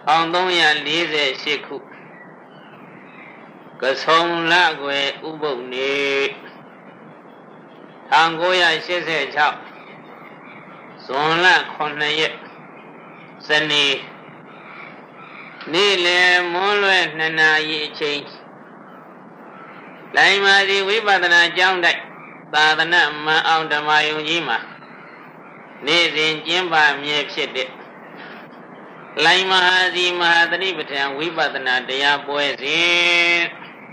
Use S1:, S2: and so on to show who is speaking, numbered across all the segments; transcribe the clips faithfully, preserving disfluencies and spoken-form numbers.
S1: Thong Tông Ya Lý Dệ Sĩ Khu Cơ Sông Lạ Quê U Bộ Nì Thang Cô Ya Sĩ Sĩ Chào Xuân Lạ Khôn Nè Yết Sơn Nì Nì Lê Môn Lê Nè Nà Yị Chênh Lại Mà Dì Quý Bà Tà Nà Chong Đại Tà Tà Nà Mà Ông Đà Mà Yung Dì Mà Nì Dinh Chiếm Bà Miê Phiết Đệ Lại Mà Dì Mà Tà Nì Bà Thang Quý Bà Tà Nà Đà Bôi Dì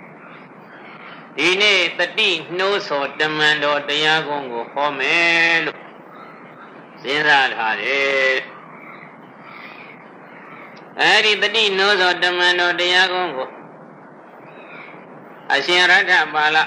S1: Dì Nì Tà Tì Nô Sô Đà Màn Đô Đà Gông Gô Hô Mê Lô Xin Ra Thà Đê Ê Dì Tà Tì Nô Sô Đà Màn Đô Đà Gông Gô A Xin Ra Thà Bà Lạ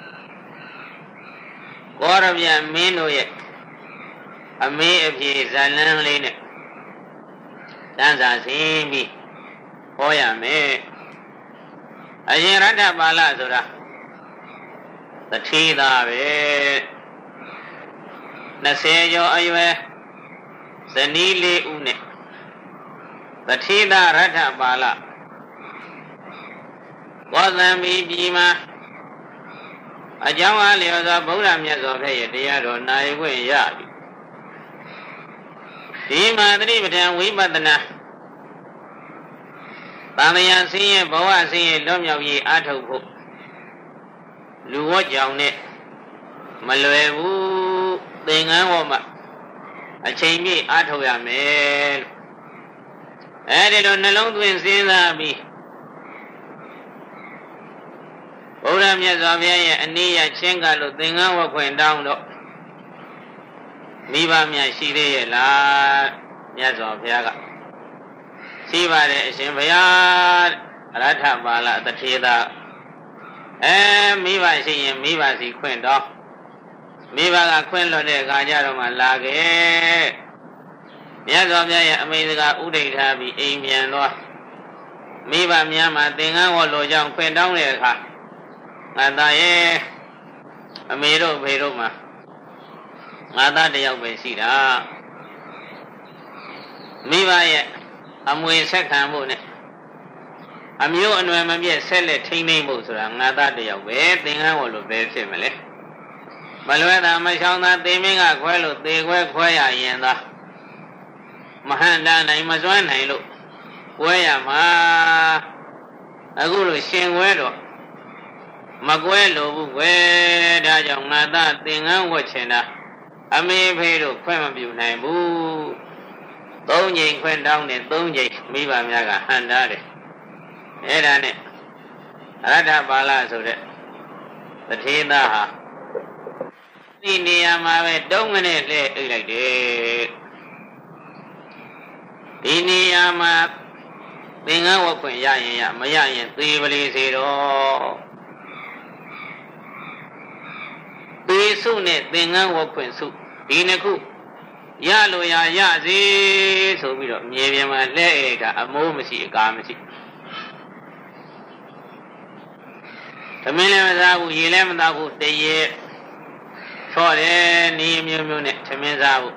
S1: Cô Rập Ya Mên Đô Yết A Mê Ê Phì Zà Lăng Lê Nè Tán Sà Xin Bì Hô Ya Mê A Xin Ra Thà Bà Lạ Sô Ra Tà Thi Đà Bê Nà Sê Chô A Yuê Sà Ní Lê U Nè Tà Thi Đà Ra Thà Bà Lạ Có Zàn Bì Bì Mà A Chóng Á Liêu Sà Bố Rà Miết Sô Phê Yết Tìa Rô Nà Yê Quên Yá Bì Dì Mà Tà Nì Bà Thang Quý Bà Tà Nà Tà Tà Yā Sinh Yê Bố Wā Sinh Yê Lô Miao Yê Á Thâu Phúc Lưu Wǒ Chóng Nè Mà Luê Vũ Tê Ngán Wǒ Mà A Chênh Bì Á Thâu Yá Mê Ê Đê Đô Nà Lông Tuyên Sinh Ra Bì Bố Rà Miết Sô Phê Yê A Ní Yá Chênh Gà Lô Tê Ngán Wǒ Khuyên Đóng Đô Mì Bà Miết Sĩ Đê Yê Lá Miết Sô Phê Gà Sĩ Bà Đê Sinh Phê Yá Ra Thà Bà Lạ Tà Thi Đà Ê Mì Bà Sĩ Yê Mì Bà Sĩ Khuyên Đô Mì Bà Gà Khuyên Lô Đê Gà Chá Rô Mà Lá Ghê Miết Sô Phê Yê A Mê Đê Gà U Đê Thà Bì Ê Miên Đô Mì Bà Miết Mà Tê Ngán Wǒ Lô Chóng Khuyên Đóng Đê Khá Ngā Tā Yê A Mê Đô Phê Đô Mà Ngā Tā Đê Yau Bê Sĩ Đà Mì Bà Yê A Mùi Sét Kháng Bố Nè A Miêu Ân Wē Mà Miết Sét Lê Thính Nênh Bố Sô Rā Ngā Tā Đê Yau Bê Tê Ngán Wǒ Lô Bê Phê Mà Lê Bà Luê Tā Mà Chóng Tā Tê Mê Ngā Khwē Lô Tê Khwē Khwē Yā Yén Tā Mà Hàn Đà Nãy Mà Doan Nãy Lô Khwē Yā Mà A Gu Lô Xên Khwē Đô Mà Khwē Lô Bú Khwē Đà Chóng Ngā Tā Tê Ngán Wǒ Chén Đà A Mê Phê Đô Khwē Mà Biu Nãy Bú Tông Nhịn Khuyên Đóng Nè Tông Nhịn Mì Bà Miết Gà Hàn Đà Đê Ê Đà Nè Ra Thà Bà Lạ Sô Đê Tà Thi Đà Hả Dì Nì Yā Mà Bê Đông Ngā Nè Lê Ư Lại Đê Dì Nì Yā Mà Tê Ngán Wǒ Khuyên Yā Yén Yā Mà Yā Yén Tùy Bà Lì Sê Đô Tùy Sụ Nè Tê Ngán Wǒ Khuyên Sụ Dì Nè Khu Yā Lô Yā Yā Dì Sô Bì Đô Miê Miê Mà Lê Ê Đà A Mô Mà Sĩ Gà Mà Sĩ Thà Mê Lê Mà Sā Bù Yê Lê Mà Tà Khu Tê Yê Chó Đê Nì Miêu Miêu Nè Thà Mê Sā Bù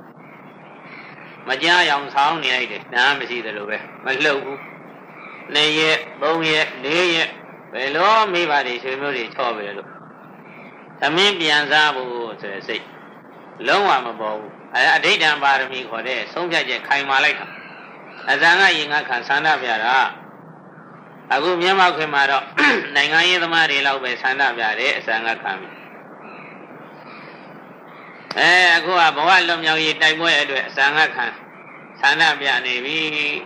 S1: Mà Chá Yóng Sóng Nì Ây Đê Nā Mà Sĩ Đà Lô Bê Mà Lô Bù Nê Yê Tông Yê Lê Yê Bê Lô Mì Bà Đê Sô Miêu Đê Chó Bê Lô Thà Mê Biān Sā Bù Sô Đê Sĩ Lông Wā Mà Bò Bù A Đế Đàn Bà Rā Mì Khổ Đê Sông Phιά Chē Khai Mā Lại Thā A Zā Ngā Yī Ngā Khān Sān Đā Phιά Rā A Gu Miān Mā Khuyên Mā Rō Nai Ngā Yī Thā Mā Rī Lau Bē Sān Đā Phιά Rē Sā Ngā Khān Mī Ê A Gu A Bā Wā Lō Miao Yī Tai Bōi A Duệ Sā Ngā Khān Sān Đā Phιά Nē Bī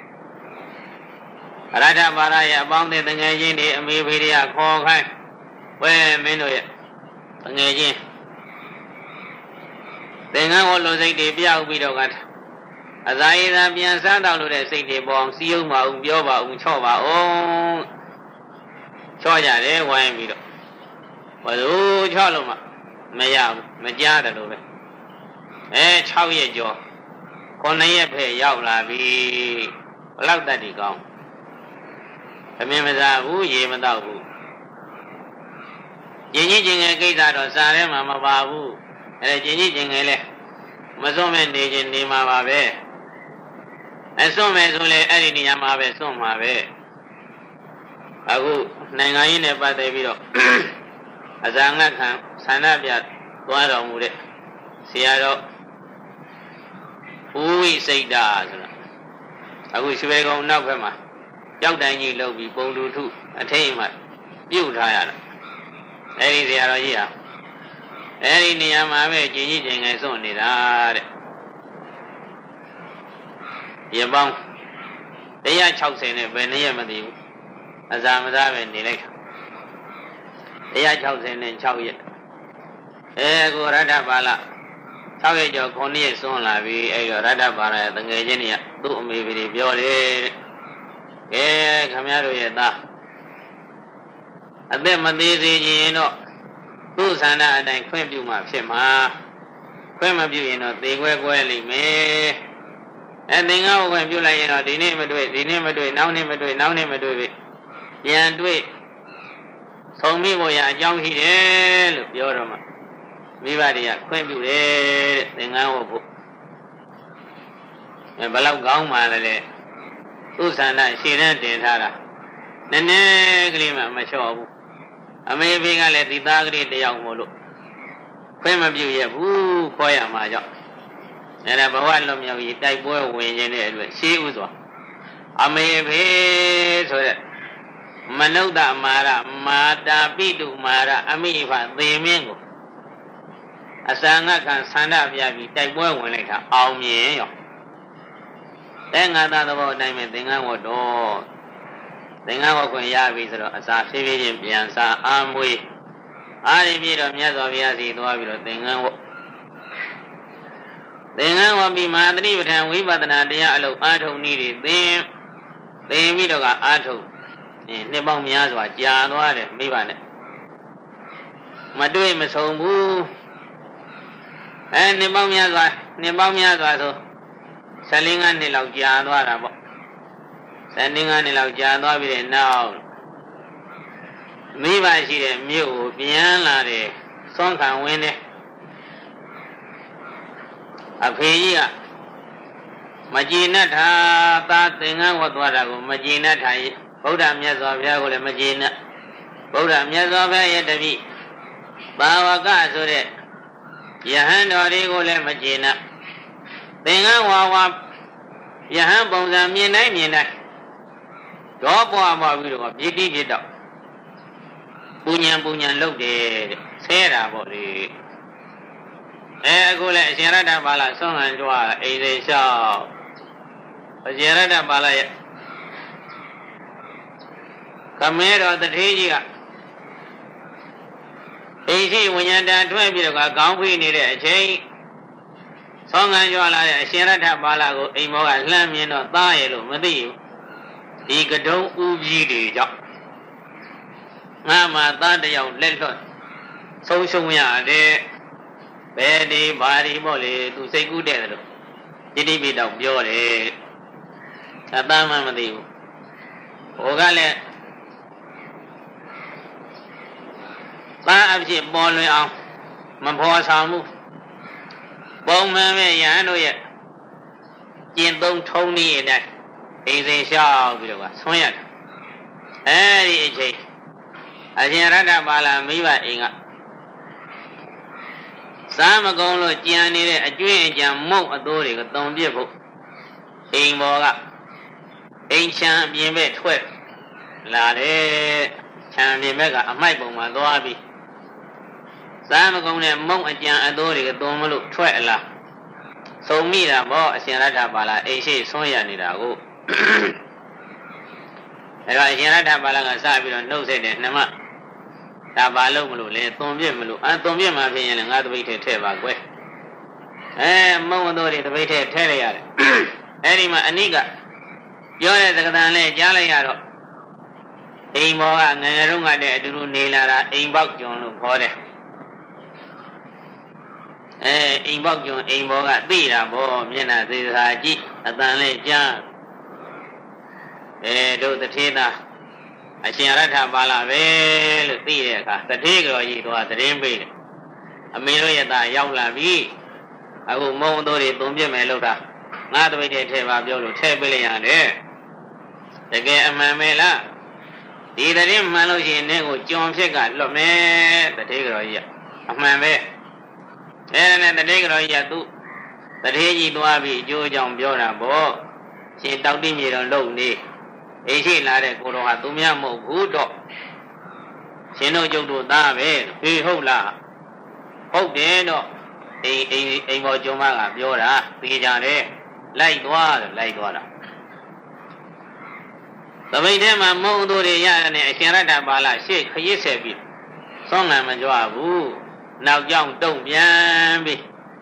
S1: Ra Thà Bà Lạ Yā Bāng Tē Tā Ngē Jīn Tē A Mī Phī Rī Yā Khō Khai Wē Mên Đô Yā Tā Ngē Jīn Tê Ngán Wǒ Lô Sây Tē Piao Bì Đô Gāt A Zā Yī Zā Piān Sā Tao Lô Tē Sây Tē Bōng Sī Yông Bà Úng Piao Bà Úng Chō Bà Úng Chō Chā Tē Wāi Bì Đô Bà Dū Chō Lô Mà Mà Yā Mà Chā Tā Lô Bē Ê Chāu Yé Chō Khō Nā Yé Phē Yāo Lā Bì Bà Lāk Tāt Tī Kāng Thà Mê Mà Sā Bú Yé Mà Tao Bú Jīn Jī Jīn Ngē Kī Sā Đô Sā Rē Mà Mà Bà Bú Ê Jīn Jī Jīn Ngē Lē Mà Sō Mē Nē Jīn Nē Mà Bà Bē အစွန့်မယ်ဆိုလေအဲ့ဒီနေရာမှာပဲစွန့်မှာပဲအခုနိုင်ငံရေးနဲ့ပတ်သက်ပြီးတော့အဇာငတ်ခံဆန္ဒပြသွားတော်မူတဲ့ဆရာတော်ဦးဝိစိတ်တာဆိုတာအခုရွှေကုံနောက်ဘက်မှာကြောက်တိုင်းကြီးလှုပ်ပြီးပုံလူထုအထိတ်မှပြုတ်ထားရတာအဲ့ဒီဆရာတော်ကြီးဟာအဲ့ဒီနေရာမှာပဲကျင်ကြီးကျင်ငယ်စွန့်နေတာတဲ့ဒီပေါင်းone hundred sixtyနဲ့ဘယ်နည်းမသိဘူးအစာမစားပဲနေလိုက်တာone hundred sixty-sixရက်အဲကိုရတ္ထပါဠsixရက်ကျော်nineရက်စွန့်လာပြီအဲ့တော့ရတ္ထပါဠရဲ့တငယ်ချင်းတွေကသူ့အမေကြီးပြောတယ်ကဲခမရတို့ရဲ့သားအသက်မသေးစေချင်တော့သူ့ဆန္ဒအတိုင်းခွင့်ပြုမှဖြစ်မှာခွင့်မပြုရင်တော့သေခွဲခွဲလိမ့်မယ်အဲသင်္ကန်းကိုခွင့်ပြုလိုက်ရင်တော့ဒီနေ့မတွေ့ဒီနေ့မတွေ့နောက်နေ့မတွေ့နောက်နေ့မတွေ့ပြီပြန်တွေ့ဆုံးမိဖို့ရအကြောင်းရှိတယ်လို့ပြောတော့မှမိဘတွေကခွင့်ပြုတယ်တဲ့သင်္ကန်းဝတ်ဖို့အဲဘယ်လောက်ကောင်းမှလဲလေသူ့ဆန္ဒရှည်တန်းတင်ထားတာနည်းနည်းကလေးမှမလျှော့ဘူးအမေဖေကလည်းဒီသားကလေးတယောက်မို့လို့ခွင့်မပြုရဘူးခေါ်ရမှာကြောင့်အဲဒါဘဝလွန်မြောက်ရေးတိုက်ပွဲဝင်ခြင်းတဲ့အတွက်ရှေးဥစွာအမေဖေဆိုတဲ့မနုဿမာရမာတာပိတုမာရအမိဖသေမင်းကိုအစာငတ်ခံဆန္ဒပြပြီးတိုက်ပွဲဝင်လိုက်တာအောင်မြင်ရောအဲငါသားသဘောအတိုင်းပဲသင်္ကန်းဝတ်တော့သင်္ကန်းဝတ်ခွင့်ရပြီဆိုတော့အစာဖြည်းဖြည်းချင်းပြန်စားအာမွေးအားရပြီးတော့မြတ်စွာဘုရားစီသွားပြီးတော့သင်္ကန်းဝတ်သင်္ကန်းဝတ်ပြီးမဟာသတိပဋ္ဌာန်ဝိပဿနာတရားအလုပ်အားထုတ်နည်းတွေသင်သင်ပြီးတော့ကအားထုတ်နှစ်ပေါင်းများစွာကြာသွားတယ်မိဘနဲ့မတွေ့မဆုံဘူးအဲနှစ်ပေါင်းများစွာနှစ်ပေါင်းများစွာဆိုfourteenနှစ်လောက်ကြာသွားတာပေါ့fourteenနှစ်လောက်ကြာသွားပြီးတဲ့နောက်မိဘရှိတဲ့မြို့ကိုပြန်လာတယ်စွန့်ခံဝင်တယ်အဖေကြီးကမကြည်နပ်တာသာသင်္ကန်းဝတ်သွားတာကိုမကြည်နပ်တာဗုဒ္ဓမြတ်စွာဘုရားကိုလည်းမကြည်နပ်ဗုဒ္ဓမြတ်စွာဘုရားရဲ့တပည့်ဘာဝကဆိုတဲ့ယဟန်တော်တွေကိုလည်းမကြည်နပ်သင်္ကန်းဝါဝါယဟန်ပုံစံမြင်တိုင်းမြင်တိုင်းတော့ပွားပွားပြီးတော့ပြည့်တိပြည့်တော့ပူညံပူညံလုပ်တယ်တဲ့ဆဲတာပေါ့လေအဲအခုလည်းအရှင်ရတ္တပါဠိဆွမ်းခံကြွားအိမ်စိလျှောက်အရှင်ရတ္တပါဠိရဲ့ကမဲတော်တထေးကြီးကအိမ်ရှိဝိညာဏတန်ထွက်ပြီးတော့ခေါင်းဖိနေတဲ့အချိန်ဆွမ်းခံကြွားလာတဲ့အရှင်ရတ္တပါဠိကိုအိမ်မောကလှမ်းမြင်တော့သားရဲ့လို့မသိဘူးဒီကတုံးဥကြီးတွေကြောင့်ငါမှသားတယောက်လက်လွတ်ဆုံးရှုံးရတယ်ဘယ်ဒီဘာဒီမို့လေသူစိတ်ကူးတဲ့တယ်လို့တိတိပိတော့ပြောတယ်အသားမှမသိဘူးဟိုကလည်းသားအဖြစ်ပေါ်လွင်အောင်မဖော်ဆောင်မှုပုံမှန်ပဲယဟန်တို့ရဲ့ကျင့်သုံးထုံးနည်းအတိုင်းအိမ်စဉ်လျှောက်ပြီးတော့ဆွမ်းရတယ်အဲဒီအချိန်အရှင်ရတ္တပါဠိမိဘအိမ်ကစားမကုန်းလို့ကြံနေတဲ့အကျွင့်အကြံမုတ်အတိုးတွေကိုတုံပြစ်ဖို့အိမ်ပေါ်ကအိမ်ချမ်းအပြင်ဘက်ထွက်လာတယ်ချမ်းအပြင်ဘက်ကအမိုက်ပုံမှာသွားပြီးစားမကုန်းနဲ့မုတ်အကြံအတိုးတွေကတုံမလို့ထွက်လာစုံမိတာပေါ့အရှင်ရတ္တပါဠိအိမ်ရှိဆွမ်းရနေတာကိုအဲတော့အရှင်ရတ္တပါဠိကစပြီးတော့နှုတ်ဆက်တယ်နှမဒါဘာလို့မလို့လဲသွန်ပြစ်မလို့အဲသွန်ပြစ်မှဖြစ်ရင်လည်းငါတပိတ်ထဲထည့်ပါကွယ်အဲမုံတို့တွေတပိတ်ထဲထည့်လိုက်ရတယ်အဲဒီမှာအနိကပြောတဲ့သက္ကသံလဲကြားလိုက်ရတော့အိမ်ဘောကငယ်ငယ်တုန်းကတည်းကအတူတူနေလာတာအိမ်ပေါက်ကျွန်းလို့ခေါ်တယ်အဲအိမ်ပေါက်ကျွန်းအိမ်ဘောကသိတာပေါ့မျက်နှာသေးစာကြည့်အတန်လဲကြားအဲတို့တထေးသားအရှင်ရတ္ထပါဠိပဲလို့သိတဲ့အခါတထေးကြော်ကြီးတော့သတင်းပေးတယ်အမေတို့ရဲ့သားရောက်လာပြီအခုမုံတို့တွေသုံးပြစ်မယ်လို့တာငါတပိတ်တဲ့ထဲပါပြောလို့ထဲပေးလိုက်ရတယ်တကယ်အမှန်ပဲလားဒီတည်းမှန်လို့ရှိရင်နဲ့ကိုကြုံဖြစ်ကလွတ်မယ်တတိကတော်ကြီးကအမှန်ပဲအဲ့ဒါနဲ့တတိကတော်ကြီးကသူ့တတိကြီးသွားပြီးအကျိုးအကြောင်းပြောတာပေါ့ရှင်တောက်တိမြေတော်လုံနေအိရှိလာတဲ့ကိုတော်ဟာသူများမဟုတ်ဘူးတော့ရှင်တို့ကျုပ်တို့သားပဲဟေးဟုတ်လားဟုတ်တယ်တော့အိမ်အိမ်အိမ်ပေါ်ကျုံမကပြောတာသိကြတယ်လိုက်သွားတယ်လိုက်သွားတာသပိတ်ထဲမှာမုံတို့တွေရတဲ့အရှင်ရတ္တပါဠရှေ့ခရစ်ဆက်ပြီးသွန်ငံမကြွဘူးနောက်ကြောင်တုံ့ပြန်ပြီး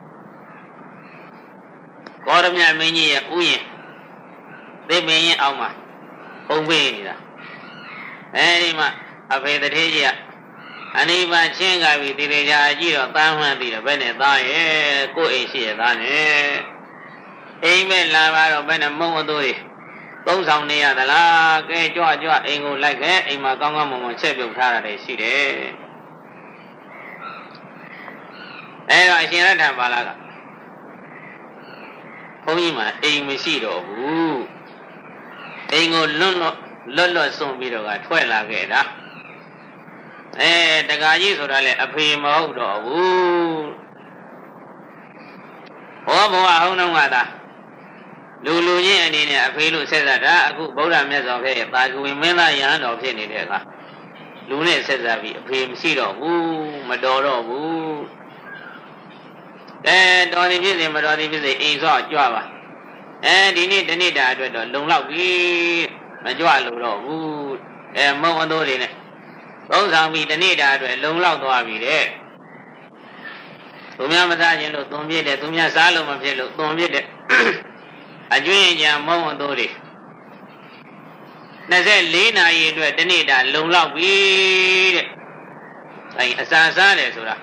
S1: ကောရမြမင်းကြီးရဲ့ဥယျာဉ်သိပင်ရင်အောက်မှာပုံပေးနေတာအဲဒီမှာအဖေတထေးကြီးကအနိဗ္ဗာန်ချင်းကပြီးဒီလေကြာကြည့်တော့သားမှန်းပြီးတော့ဘယ်နဲ့သားရဲ့ကိုယ်အိမ်ရှိရသားနဲ့အိမ်မဲ့လာပါတော့ဘယ်နဲ့မုံအသွေးသုံးဆောင်နေရသလားကဲကြွကြွအိမ်ကိုလိုက်ခဲ့အိမ်မှာကောင်းကောင်းမွန်မွန်ချက်ပြုတ်ထားတာရှိတယ်အဲတော့အရှင်ရတ္ထပါဠကဘုန်းကြီးမှာအိမ်မရှိတော့ဘူးအိမ်ကိုလွတ်လွတ်လွတ်လွတ်ဆုံးပြီးတော့ကထွက်လာခဲ့တာအဲတက္ကကြီးဆိုတာလေအဖေမဟုတ်တော့ဘူးဘောဘဝဟုံးတော့ကသာလူလူချင်းအနေနဲ့အဖေလို့ဆက်ဆက်တာအခုဗုဒ္ဓမြတ်စွာဘုရားရဲ့တာကဝင်မင်းသားယဟန်တော်ဖြစ်နေတဲ့အခါလူနဲ့ဆက်ဆက်ပြီးအဖေမရှိတော့ဘူးမတော်တော့ဘူးအဲတော်သည်ဖြစ်စေမတော်သည်ဖြစ်စေအိမ်ဆော့ကြွပါအဲဒီနေ့တနေ့တာအတွက်တော့လုံလောက်ပြီမကြွလို့တော့ဘူးအဲမုံအသိုးတွေနဲ့သုံးဆောင်ပြီးတနေ့တာအတွက်လုံလောက်သွားပြီတဲ့သူများမစားခြင်းလို့သွန်ပြစ်တယ်သူများစားလို့မဖြစ်လို့သွန်ပြစ်တယ်အကျွင်းကြံမုံအသိုးတွေနှစ်ဆလေးနာရီအတွက်တနေ့တာလုံလောက်ပြီတဲ့အဲအစာစားတယ်ဆိုတာ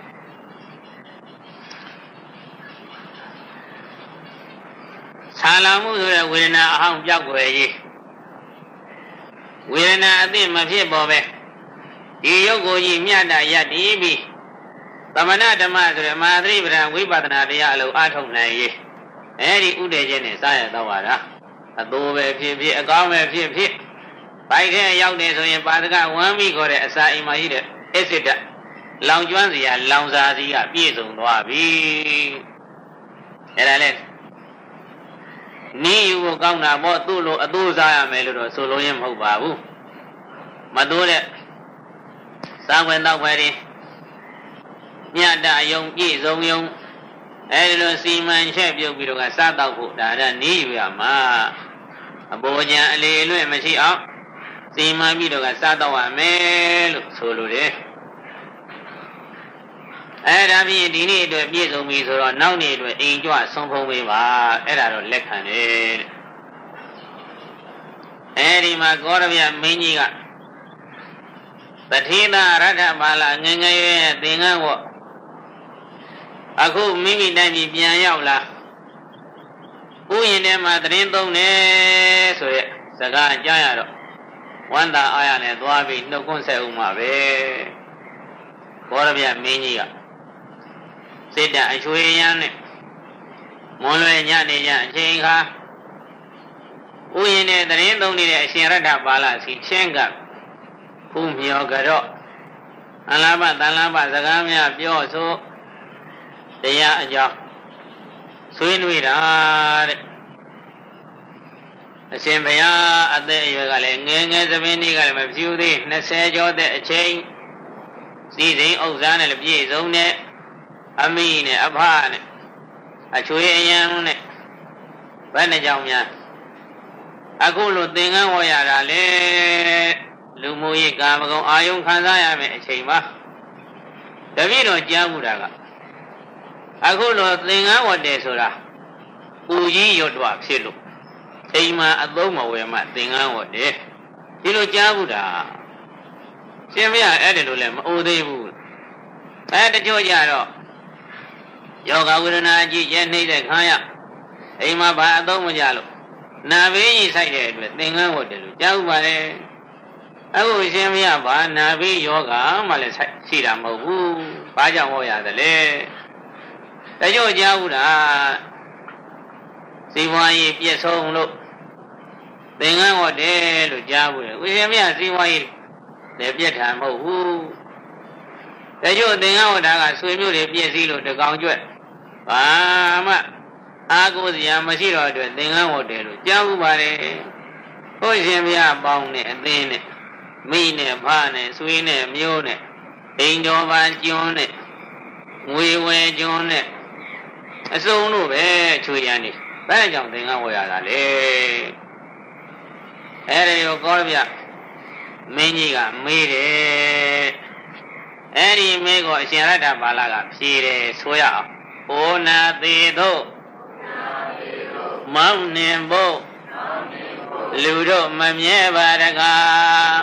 S1: ဆာလာမှုဆိုတဲ့ဝေဒနာအဟောင်းပြောက်ွယ်ရေးဝေဒနာအသိမဖြစ်ပေါ်ပဲဒီရုပ်ကိုကြီးမြတ်တာရတည်ပြီးသမဏဓမ္မဆိုတဲ့မဟာသတိပဋ္ဌာန်ဝိပဿနာတရားအလုံးအားထုတ်နိုင်ရေးအဲဒီဥဒေခြင်းနဲ့စားရတော့ပါလားအသိုးပဲဖြစ်ဖြစ်အကောင်းပဲဖြစ်ဖြစ်ဘိုက်ထဲရောက်နေဆိုရင်ပါဒကဝမ်းမိခေါ်တဲ့အစာအိမ်မှာရှိတဲ့အစ်စ်တလောင်ကျွမ်းစရာလောင်စာစီကပြည့်စုံသွားပြီအဲဒါလဲနီးယူကိုကောင်းတာပေါ့သူ့လိုအသိုးစားရမယ်လို့တော့ဆိုလို့ရင်မဟုတ်ပါဘူးမသိုးတဲ့စားဝင်တော့ပဲဒီမြတ်တာယုံပြည့်စုံယုံအဲဒီလိုစီမံချက်ပြုတ်ပြီးတော့ကစားတော့ဖို့ဒါကနီးယူရမှာအပေါ်ကြံအလေအလွဲ့မရှိအောင်စီမံပြီးတော့ကစားတော့ရမယ်လို့ဆိုလိုတယ်အဲဒါဖြင့်ဒီနေ့အတွက်ပြည့်စုံပြီဆိုတော့နောက်နေ့အတွက်အိမ်ကြွဆုံးဖုံးပေးပါအဲ့ဒါတော့လက်ခံတယ်အဲဒီမှာကောရမြမင်းကြီးကတထေသာရထပါဠငငယ်ရဲ့သင်္ကန်းဝတ်အခုမိမိတိုင်းပြည်ပြန်ရောက်လာဥယျာဉ်ထဲမှာသတင်းသုံးတယ်ဆိုရက်စကားကြားရတော့ဝန္တာအားရနဲ့သွားပြီးနှုတ်ခွန်းဆက်ဦးမှာပဲကောရမြမင်းကြီးကစိတ်ဓာတ်အချွေရမ်းနဲ့မွန်လွယ်ညနေကြအချိန်ခါဥယျာဉ်နဲ့တရင်သုံးနေတဲ့အရှင်ရတ္ထပါဠစီချင်းကဖူးမြော်ကြတော့အလားမတန်လားမစကားများပြောဆိုတရားအကြောင်းဆွေးနွေးတာတဲ့အရှင်ဘုရားအသက်အရွယ်ကလည်းငယ်ငယ်သမီးလေးကလည်းမဖြူသေးနှစ်ဆယ်ကျော်တဲ့အချိန်စီစဉ်ဥစ္စာနဲ့လည်းပြည့်စုံတဲ့အမိနဲ့အဖနဲ့အချွေအယံနဲ့ဘယ်နှကြောင်များအခုလိုသင်္ကန်းဝေါ်ရတာလေလူမှုရေးကာမဂုဏ်အာယုံခံစားရမယ်အချိန်မှာတပည့်တော်ကြားမှုတာကအခုလိုသင်္ကန်းဝတ်တယ်ဆိုတာပူကြီးရွတ်တော့ဖြစ်လို့အိမ်မှာအသုံးမဝယ်မှသင်္ကန်းဝတ်တယ်ဒီလိုကြားမှုတာရှင်မရအဲ့ဒီလိုလည်းမအိုသေးဘူးအဲတချို့ကြတော့ယောဂဝေဒနာကြီးကျဲနေတဲ့ခံရအိမ်မှာဘာအသုံးမကြလို့နာဘေးကြီးဆိုင်တဲ့အတွက်သင်္ကန်းဝတ်တယ်လို့ကြားဥပါလေအခုရှင်မရဘာနာဘေးယောဂမှလည်းဆိုင်ရှိတာမဟုတ်ဘူးဘာကြောင့်ဟောရတယ်လဲတချို့ကြားဘူးလားစီဝါရေးပြည့်စုံလို့သင်္ကန်းဟောတယ်လို့ကြားဘူးလေဦးရှင်မြတ်စီဝါရေးလည်းပြည့်ထံမဟုတ်ဘူးဒါကြောင့်သင်္ကန်းဟောတာကဆွေမျိုးတွေပြည့်စည်လို့တကောင်ကျွတ်ဘာမှအာကိုစရာမရှိတော့အတွက်သင်္ကန်းဟောတယ်လို့ကြားဘူးပါတယ်ဦးရှင်မြတ်ပေါင်းနဲ့အသင်းနဲ့မိနဲ့ဖနဲ့ဆွေနဲ့မျိုးနဲ့အိမ်တော်ပါကျွန်းနဲ့ငွေဝယ်ကျွန်းနဲ့အစုံလို့ပဲချွေရန်နေဘယ်ကြောင့်သင်္ကန်းဝယ်ရတာလဲအဲ့ဒီကိုကောပြမင်းကြီးကမေးတယ်အဲ့ဒီမေးကိုအရှင်ရတ္တပါဠကဖြေတယ်ဆိုရအောင်ဩနာသေးတို့မောင်းနှင်ဖို့လူတို့မမြဲပါတကား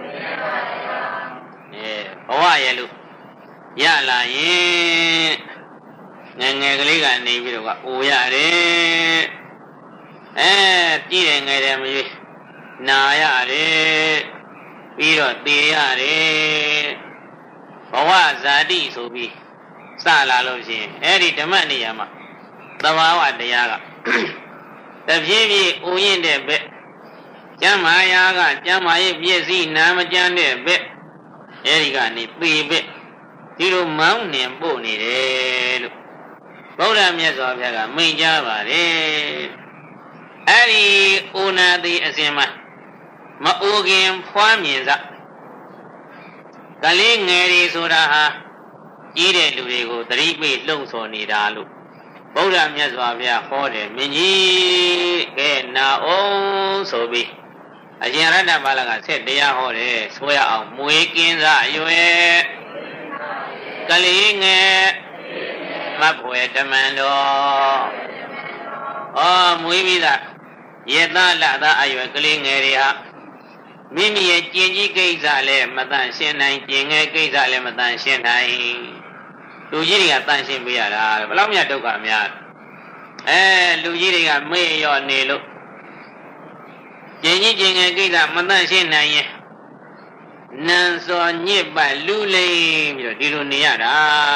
S1: အဲဘဝရဲ့လူရလာရင်ငယ်ငယ်ကလေးကနေပြီးတော့ကအိုရတယ်အဲကြည့်တယ်ငယ်တယ်မရွေးနာရတယ်ပြီးတော့သေရတယ်ဘဝဇာတိဆိုပြီးစလာလို့ရှိရင်အဲ့ဒီဓမ္မနေရာမှာသဘာဝတရားကတဖြည်းဖြည်းအိုရင်တဲ့ဘက်ကျမ်းမာယာကကျမ်းမာရေးပြည့်စည်နာမကျမ်းတဲ့ဘက်အဲ့ဒီကနေသေဘက်ဒီလိုမောင်းနှင်ပို့နေတယ်လို့ဗုဒ္ဓမြတ်စွာဘုရားကမိန့်ကြားပါတယ်အဲ့ဒီအိုနာတိအစဉ်မှာမအိုခင်ဖွားမြင်စကလေးငယ်တွေဆိုတာဟာကြီးတဲ့လူတွေကိုသတိပေးလှုံ့ဆော်နေတာလို့ဗုဒ္ဓမြတ်စွာဘုရားဟောတယ်မင်းကြီးကဲနာအောင်ဆိုပြီးအရှင်ရတ္တပါဠကဆက်တရားဟောတယ်ဆိုရအောင်မွေးကင်းစားအရွယ်ကလေးငယ်မဖွယ်တမန်တော်ဩမွေးပြီးသားယေသလသာအရွယ်ကလေးငယ်တွေဟာမိမိရဲ့ကျင်ကြီးကိစ္စလည်းမတန်ရှင်းနိုင်ကျင်ငယ်ကိစ္စလည်းမတန်ရှင်းနိုင်လူကြီးတွေကတန်ရှင်းပေးရတာဘယ်လောက်မြတ်ဒုက္ခများအဲလူကြီးတွေကမေ့ရော့နေလို့ကျင်ကြီးကျင်ငယ်ကိစ္စမတန်ရှင်းနိုင်ရင်နန်စောညစ်ပတ်လူလိမ့်ပြီးတော့ဒီလိုနေရတာ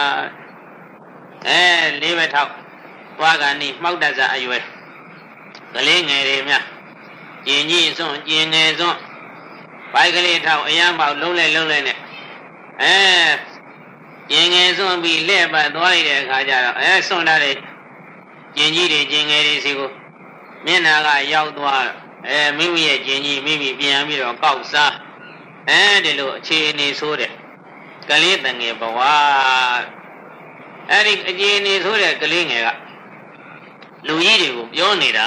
S1: အဲလေးဘက်ထောက်သွားကနေမှောက်တတ်စားအရွယ်ကလေးငယ်တွေများကျင်ကြီးစွန့်ကျင်ငယ်စွန့်ဘိုက်ကလေးထောက်အရမ်းပေါက်လုံးလဲလုံးလဲနဲ့အဲကျင်ငယ်စွန့်ပြီးလက်ပတ်သွားလိုက်တဲ့အခါကျတော့အဲစွန့်ထားတဲ့ကျင်ကြီးတွေကျင်ငယ်တွေစီကိုမျက်နာကရောက်သွားအဲမိမိရဲ့ကျင်ကြီးမိမိပြန်ပြီးတော့ကောက်စားအဲဒီလိုအခြေအနေဆိုးတဲ့ကလေးတငယ်ဘဝအဲ့ဒီအခြေအနေဆိုးတဲ့ကလေးငယ်ကလူကြီးတွေကိုပြောနေတာ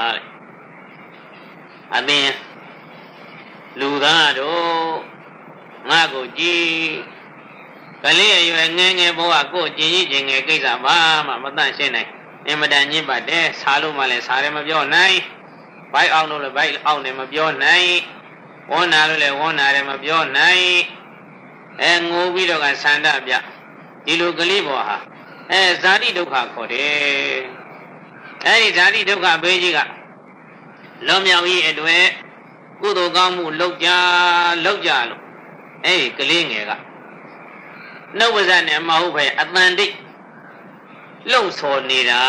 S1: အပင်လူသားတို့ငါကိုကြည်ကလေးအရွယ်ငယ်ငယ်ဘဝကိုကျင်ကြီးကျင်ငယ်ကိစ္စဘာမှမတန့်ရှင်းနိုင်အင်မတန်ညစ်ပတ်တယ်စားလို့မှလည်းစားတယ်မပြောနိုင်ဘိုက်အောင်လို့လည်းဘိုက်အောင်တယ်မပြောနိုင်ဝန်းနာလို့လည်းဝန်းနာတယ်မပြောနိုင်အဲငိုပြီးတော့ကဆန္ဒပြဒီလိုကလေးဘောဟာအဲဇာတိဒုက္ခခေါ်တယ်အဲဒီဇာတိဒုက္ခဘေးကြီးကလွန်မြောက်ရေးအတွက်ကုသိုလ်ကောင်းမှုလုပ်ကြလုပ်ကြလို့အဲဒီကလေးငယ်ကနှုတ်ပါးစပ်နဲ့မဟုတ်ပဲအတန်တိတ်လှုပ်ဆော်နေတာ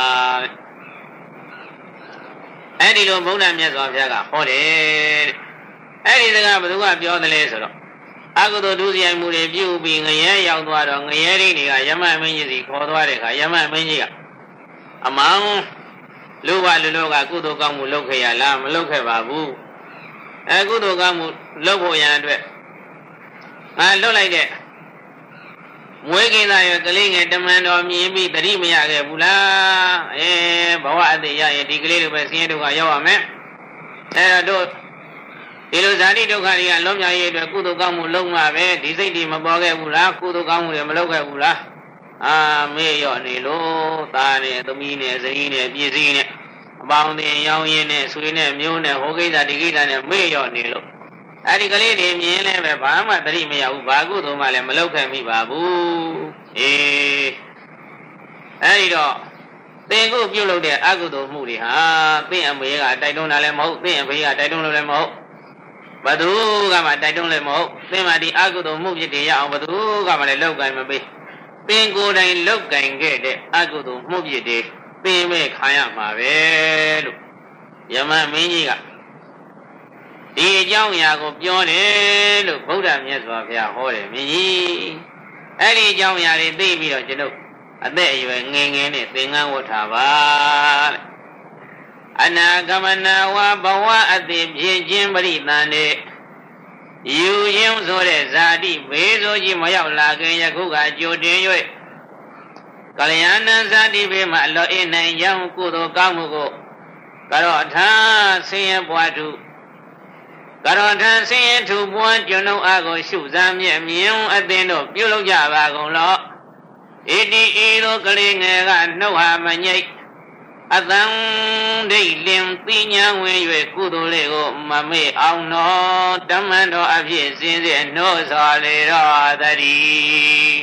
S1: အဲဒီလိုဗုဒ္ဓမြတ်စွာဘုရားကဟောတယ်အဲ့ဒီစကားဘယ်သူကပြောတယ်လဲဆိုတော့အကုသိုလ်ဒုစရိုက်မှုတွေပြုပြီးငရဲရောက်သွားတော့ငရဲရင်းတွေကယမမင်းကြီးစီခေါ်သွားတဲ့အခါယမမင်းကြီးကအမောင်လူဘလူလောကကုသိုလ်ကောင်းမှုလုပ်ခဲ့ရလားမလုပ်ခဲ့ပါဘူးအဲကုသိုလ်ကောင်းမှုလုပ်ဖို့ရန်အတွက်ငါလွတ်လိုက်တဲ့မွေးကိစ္စရကလေးငယ်တမန်တော်မြင်ပြီးတတိမရခဲ့ဘူးလားအဲဘဝအသေးရရင်ဒီကလေးလိုပဲဆင်းရဲဒုက္ခရောက်ရမယ်အဲတော့ဒီလိုဇာတိဒုက္ခတွေကလွန်မြောက်ရေးအတွက်ကုသိုလ်ကောင်းမှုလုပ်မှပဲဒီစိတ်တွေမပေါ်ခဲ့ဘူးလားကုသိုလ်ကောင်းမှုတွေမလုပ်ခဲ့ဘူးလားအာမေ့ရော့နေလို့သားနဲ့သမီးနဲ့ဇနီးနဲ့ပြည့်စည်နဲ့အပေါင်းအသင်းရောင်းရင်းနဲ့ဆွေနဲ့မျိုးနဲ့ဟိုကိစ္စဒီကိစ္စနဲ့မေ့ရော့နေလို့အဲ့ဒီကလေးတွေမြင်လဲပဲဘာမှသတိမရဘူးဘာကုသိုလ်မှလည်းမလုပ်ခဲ့မိပါဘူးအေးအဲ့ဒီတော့သင်ကိုပြုတ်လုပ်တဲ့အကုသိုလ်မှုတွေဟာသင်အမေကတိုက်တွန်းတာလည်းမဟုတ်သင်အဖေကတိုက်တွန်းလို့လည်းမဟုတ်ဘသူကမှတိုက်တွန်းလည်းမဟုတ်သင်မှဒီအကုသိုလ်မှုဖြစ်တယ်ရအောင်ဘသူကမှလည်းလောက်ကင်မပေးသင်ကိုယ်တိုင်လောက်ကင်ခဲ့တဲ့အကုသိုလ်မှုဖြစ်တယ်သိမဲ့ခံရမှာပဲလို့ယမန်မင်းကြီးကဒီအကြောင်းအရာကိုပြောတယ်လို့ဗုဒ္ဓမြတ်စွာဘုရားဟောတယ်မင်းကြီးအဲ့ဒီအကြောင်းအရာတွေသိပြီးတော့ကျွန်ုပ်အသက်အရွယ်ငယ်ငယ်နဲ့သင်္ကန်းဝတ်ထားပါတဲ့အနာဂမနာဝဘဝအတိဖြစ်ခြင်းပရိသန်နဲ့ယူရင်းဆိုတဲ့ဇာတိဘေးဆိုကြီးမရောက်လာခင်ယခုကကြိုတင်၍ကလျာဏဇာတိဘေးမှာအလောအေးနိုင်ကြောင်းကုသိုလ်ကောင်းမှုကိုကရောထာဆင်းရဲပွားထုကရောထာဆင်းရဲထုပွားကျွန်ုပ်အားကိုရှုစားမြဲမြင်အသင်တို့ပြုလုပ်ကြပါကုန်လောဣတိဤသို့ကလေးငယ်ကနှုတ်ဟာမငြိတ်အတန်ဒိတ်လင်ပညာဝင်၍ကုသိုလ်လေးကိုမမေ့အောင်တော်တမန်တော်အဖြစ်စင်စစ်နှိုးဆော်လေတော်တည်း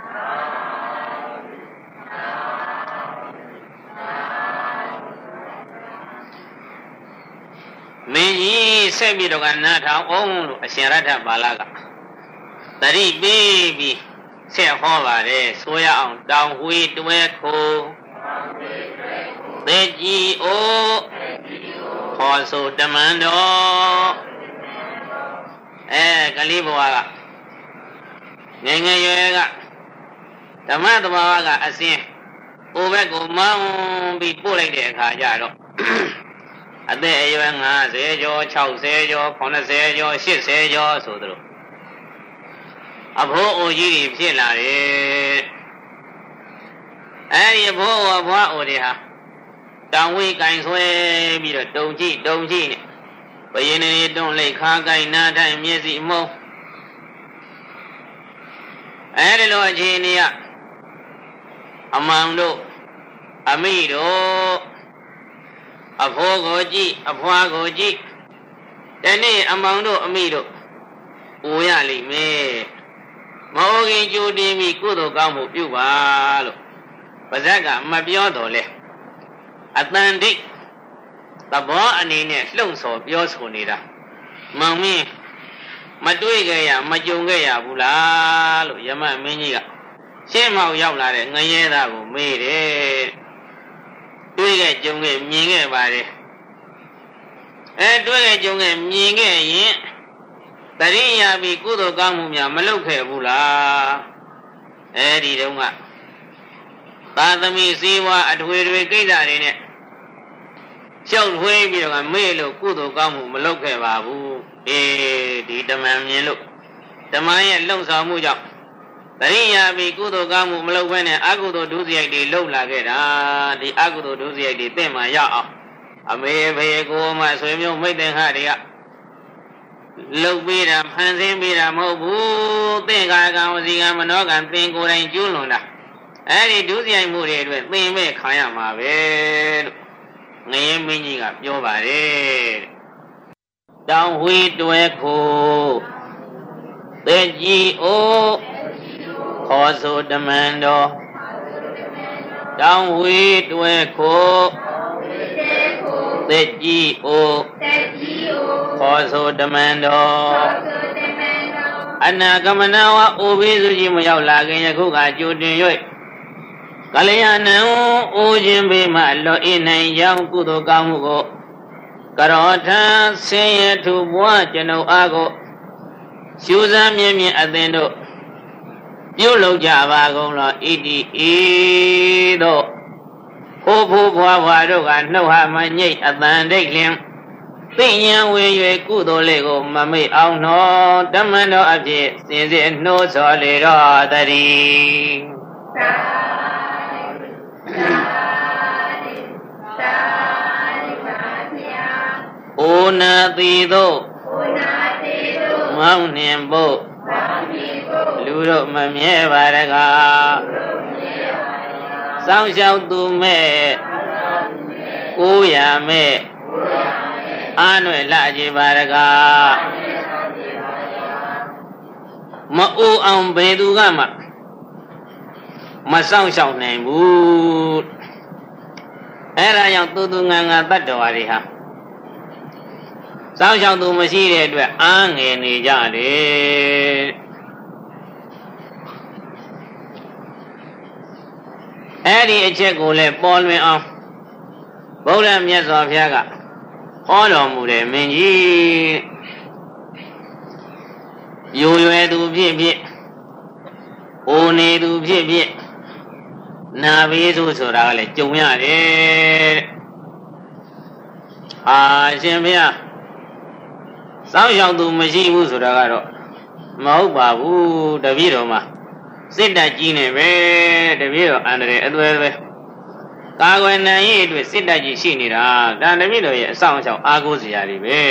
S1: မင်းကြီးဆက်ပြီးတော့ကနားထောင်အောင်လို့အရှင်ရထပါဠကတတိပြီးပြီးဆက်ဟောပါတယ်ဆိုရအောင်တောင်ဝေးတွဲခိုးသေကြီးအိုခေါ်ဆိုတမန်တော်အဲကလေးဘဝကငယ်ငယ်ရွယ်ကဓမ္မသဘာဝကအစဉ်ကိုယ်ဘက်ကိုမောင်းပြီးပို့လိုက်တဲ့အခါကျတော့အသက်အရွယ်၅၀ကျော်၆၀ကျော်၇၀ကျော်၈၀ကျော်ဆိုသလိုအဖိုးအိုကြီးတွေဖြစ်လာတယ်အဲဒီအဖိုးအိုအဖွားအိုတွေဟာတောင်ဝေးကင်ဆွဲပြီးတော့တုံကြည့်တုံကြည့်နဲ့ဘယင်းနေတွန်းလိုက်ခါကင်နားထိုင်မျက်စိမုံအဲဒီလိုအခြေအနေကအမောင်တို့အမိတို့အဖိုးကိုကြည့်အဖွားကိုကြည့်ဒီနေ့အမောင်တို့အမိတို့အိုရလိမ့်မယ်မဟုတ်ခင်ကြိုတင်ပြီးကုသိုလ်ကောင်းမှုပြုပါလို့ပါဇက်ကမပြောတော့လေအတန်တိတ်သဘောအနေနဲ့လှုံ့ဆော်ပြောဆိုနေတာမောင်မင်းမတွေ့ခဲ့ရမကြုံခဲ့ရဘူးလားလို့ယမမင်းကြီးကရှင်းမောက်ရောက်လာတဲ့ငရဲသားကိုမေးတယ်တွေ့ခဲ့ကြုံခဲ့မြင်ခဲ့ပါတယ်အဲတွေ့ခဲ့ကြုံခဲ့မြင်ခဲ့ရင်တရိယာပြီးကုသိုလ်ကောင်းမှုများမလုပ်ခဲ့ဘူးလားအဲဒီတုန်းကသာသမီစည်းဝါအထွေထွေကိစ္စတွေနဲ့ရှောက်ထွေးပြီးတော့မေ့လို့ကုသိုလ်ကောင်းမှုမလုပ်ခဲ့ပါဘူးအေးဒီတမန်မြင်လို့တမန်ရဲ့လှုံ့ဆော်မှုကြောင့်တရိယာပြီးကုသိုလ်ကောင်းမှုမလုပ်ဘဲနဲ့အကုသိုလ်ဒုစရိုက်တွေလှုပ်လာခဲ့တာဒီအကုသိုလ်ဒုစရိုက်တွေတင့်မှရအောင်အမေဖေကိုမဆွေမျိုးမိတ်တင်ခတွေကလှုပ်ပြီးတာဖန်ဆင်းပြီးတာမဟုတ်ဘူးသင်္ကာကံဝစီကံမနောကံသင်ကိုယ်တိုင်ကျူးလွန်တာအဲ့ဒီဒုစရိုက်မှုတွေအတွက်သင်မဲ့ခံရမှာပဲလို့ငရဲမင်းကြီးကပြောပါတယ်တောင်ဝေးတွဲခိုးသေကြီးအိုခေါ်ဆိုတမန်တော်တောင်ဝေးတွဲခိုးသေကြီးအိုခေါ်ဆိုတမန်တော်အနာဂမနာဝအိုဘေးစုကြီးမရောက်လာခင်ယခုကကြိုတင်၍ကလျာဏံအိုခြင်းဘေးမှလောအေးနိုင်ကြောင်းကုသိုလ်ကောင်းမှုကိုကရောထံဆင်းရဲထုဘွားကျွန်ုပ်အားကိုရှုစားမြင်မြင်အသင်တို့ပြုလုပ်ကြပါကုန်လောဣတိဤသို့ဖိုးဖိုးဘွားဘွားတို့ကနှုတ်ဟာမညိတ်အတန်ဒိတ်လင်သိဉဏ်ဝင်၍ကုသိုလ်လေးကိုမမေ့အောင်တော်တမန်တော်အဖြစ်စင်စစ်နှိုးဆော်လေတော်တည်းအိုနာတိတို့မောင်းနှင်ဖို့လူတို့မမြဲပါရကားစောင်းရှောက်သူမဲ့ကိုရမဲ့အာနွယ်လှကြပါရကားမအိုအောင်ဘယ်သူကမှမဆောင်ရှောက်နိုင်ဘူးအဲ့ဒါကြောင့်သူသူငန်ငါတတ္တဝါတွေဟာစောင့်ရှောက်သူမရှိတဲ့အတွက်အားငယ်နေကြတယ်အဲ့ဒီအချက်ကိုလည်းပေါ်လွင်အောင်ဗုဒ္ဓမြတ်စွာဘုရားကဟောတော်မူတယ်မင်းကြီးယူရွယ်သူဖြစ်ဖြစ်အိုနေသူဖြစ်ဖြစ်နာဘေးဆိုဆိုတာကလည်းကြုံရတယ်အာရှင်ဘုရားစောင့်ရှောက်သူမရှိဘူးဆိုတာကတော့မဟုတ်ပါဘူးတပည့်တော်မှာစစ်တပ်ကြီးနေပဲတပည့်တော်အန္တရာယ်အသွဲသွဲကာကွယ်နိုင်ရေးအတွက်စစ်တပ်ကြီးရှိနေတာဒါတပည့်တော်ရဲ့အဆောင်အရှောက်အားကိုးစရာတွေပဲ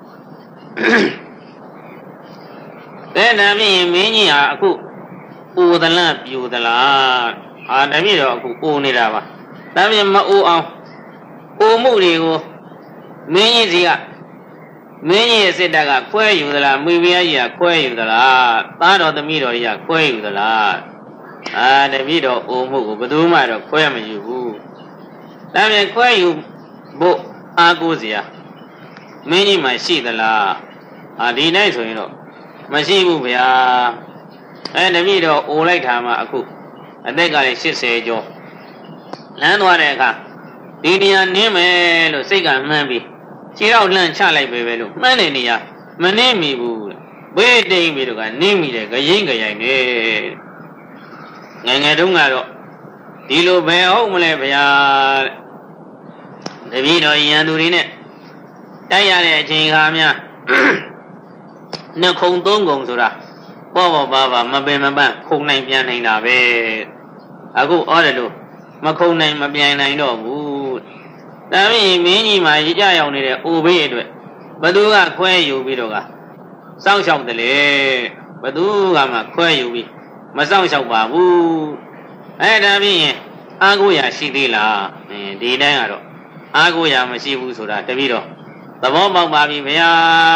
S1: တဲ့ဒါဖြင့်မင်းကြီးဟာအခုအိုသလားပြိုသလားအာတပည့်တော်အခုအိုနေတာပါဒါဖြင့်မအိုအောင်အိုမှုတွေကိုမင်းကြီးစီကမင်းကြီးရဲ့စစ်တပ်ကခွဲယူသလားမိဖုရားကြီးကခွဲယူသလားသားတော်သမီးတော်ကြီးကခွဲယူသလားအာတပည့်တော်အိုမှုကိုဘယ်သူမှတော့ခွဲမယူဘူးဒါဖြင့်ခွဲယူဖို့အားကိုးစရာမင်းကြီးမှရှိသလားအာဒီနိုင်ဆိုရင်တော့မရှိဘူးဗျာအဲတပည့်တော်အိုလိုက်တာမှအခုအသက်ကလည်း၈၀ကျော်လမ်းသွားတဲ့အခါဒီတရားနင်းမယ်လို့စိတ်ကမှန်းပြီးခြေတော့လှန့်ချလိုက်ပဲပဲလို့မှန်းနေနေရမနှင်းမိဘူးဘေးတိမ်ပြီးတော့ကနင်းမိတယ်ခရင်ခရိုင်နေငယ်ငယ်တုန်းကတော့ဒီလိုပဲဟုတ်မလဲဗျာတပည့်တော်ရန်သူတွေနဲ့တိုက်ရတဲ့အချိန်ခါများနှစ်ခုံသုံးခုံဆိုတာပေါ့ပေါ့ပါပါမပင်မပန်းခုံနိုင်ပြန်နိုင်တာပဲအခုဩတယ်လို့မခုံနိုင်မပြန်နိုင်တော့ဘူးဒါဖြင့်မင်းကြီးမှာရကြရောက်နေတဲ့အိုဘေးအတွက်ဘသူကခွဲယူပြီးတော့ကစောင့်ရှောက်တယ်လေဘသူကမှခွဲယူပြီးမစောင့်ရှောက်ပါဘူးအဲဒါဖြင့်အားကိုးရာရှိသေးလားဒီတိုင်းကတော့အားကိုးရာမရှိဘူးဆိုတာတပည့်တော်သဘောပေါက်ပါပြီဗျာ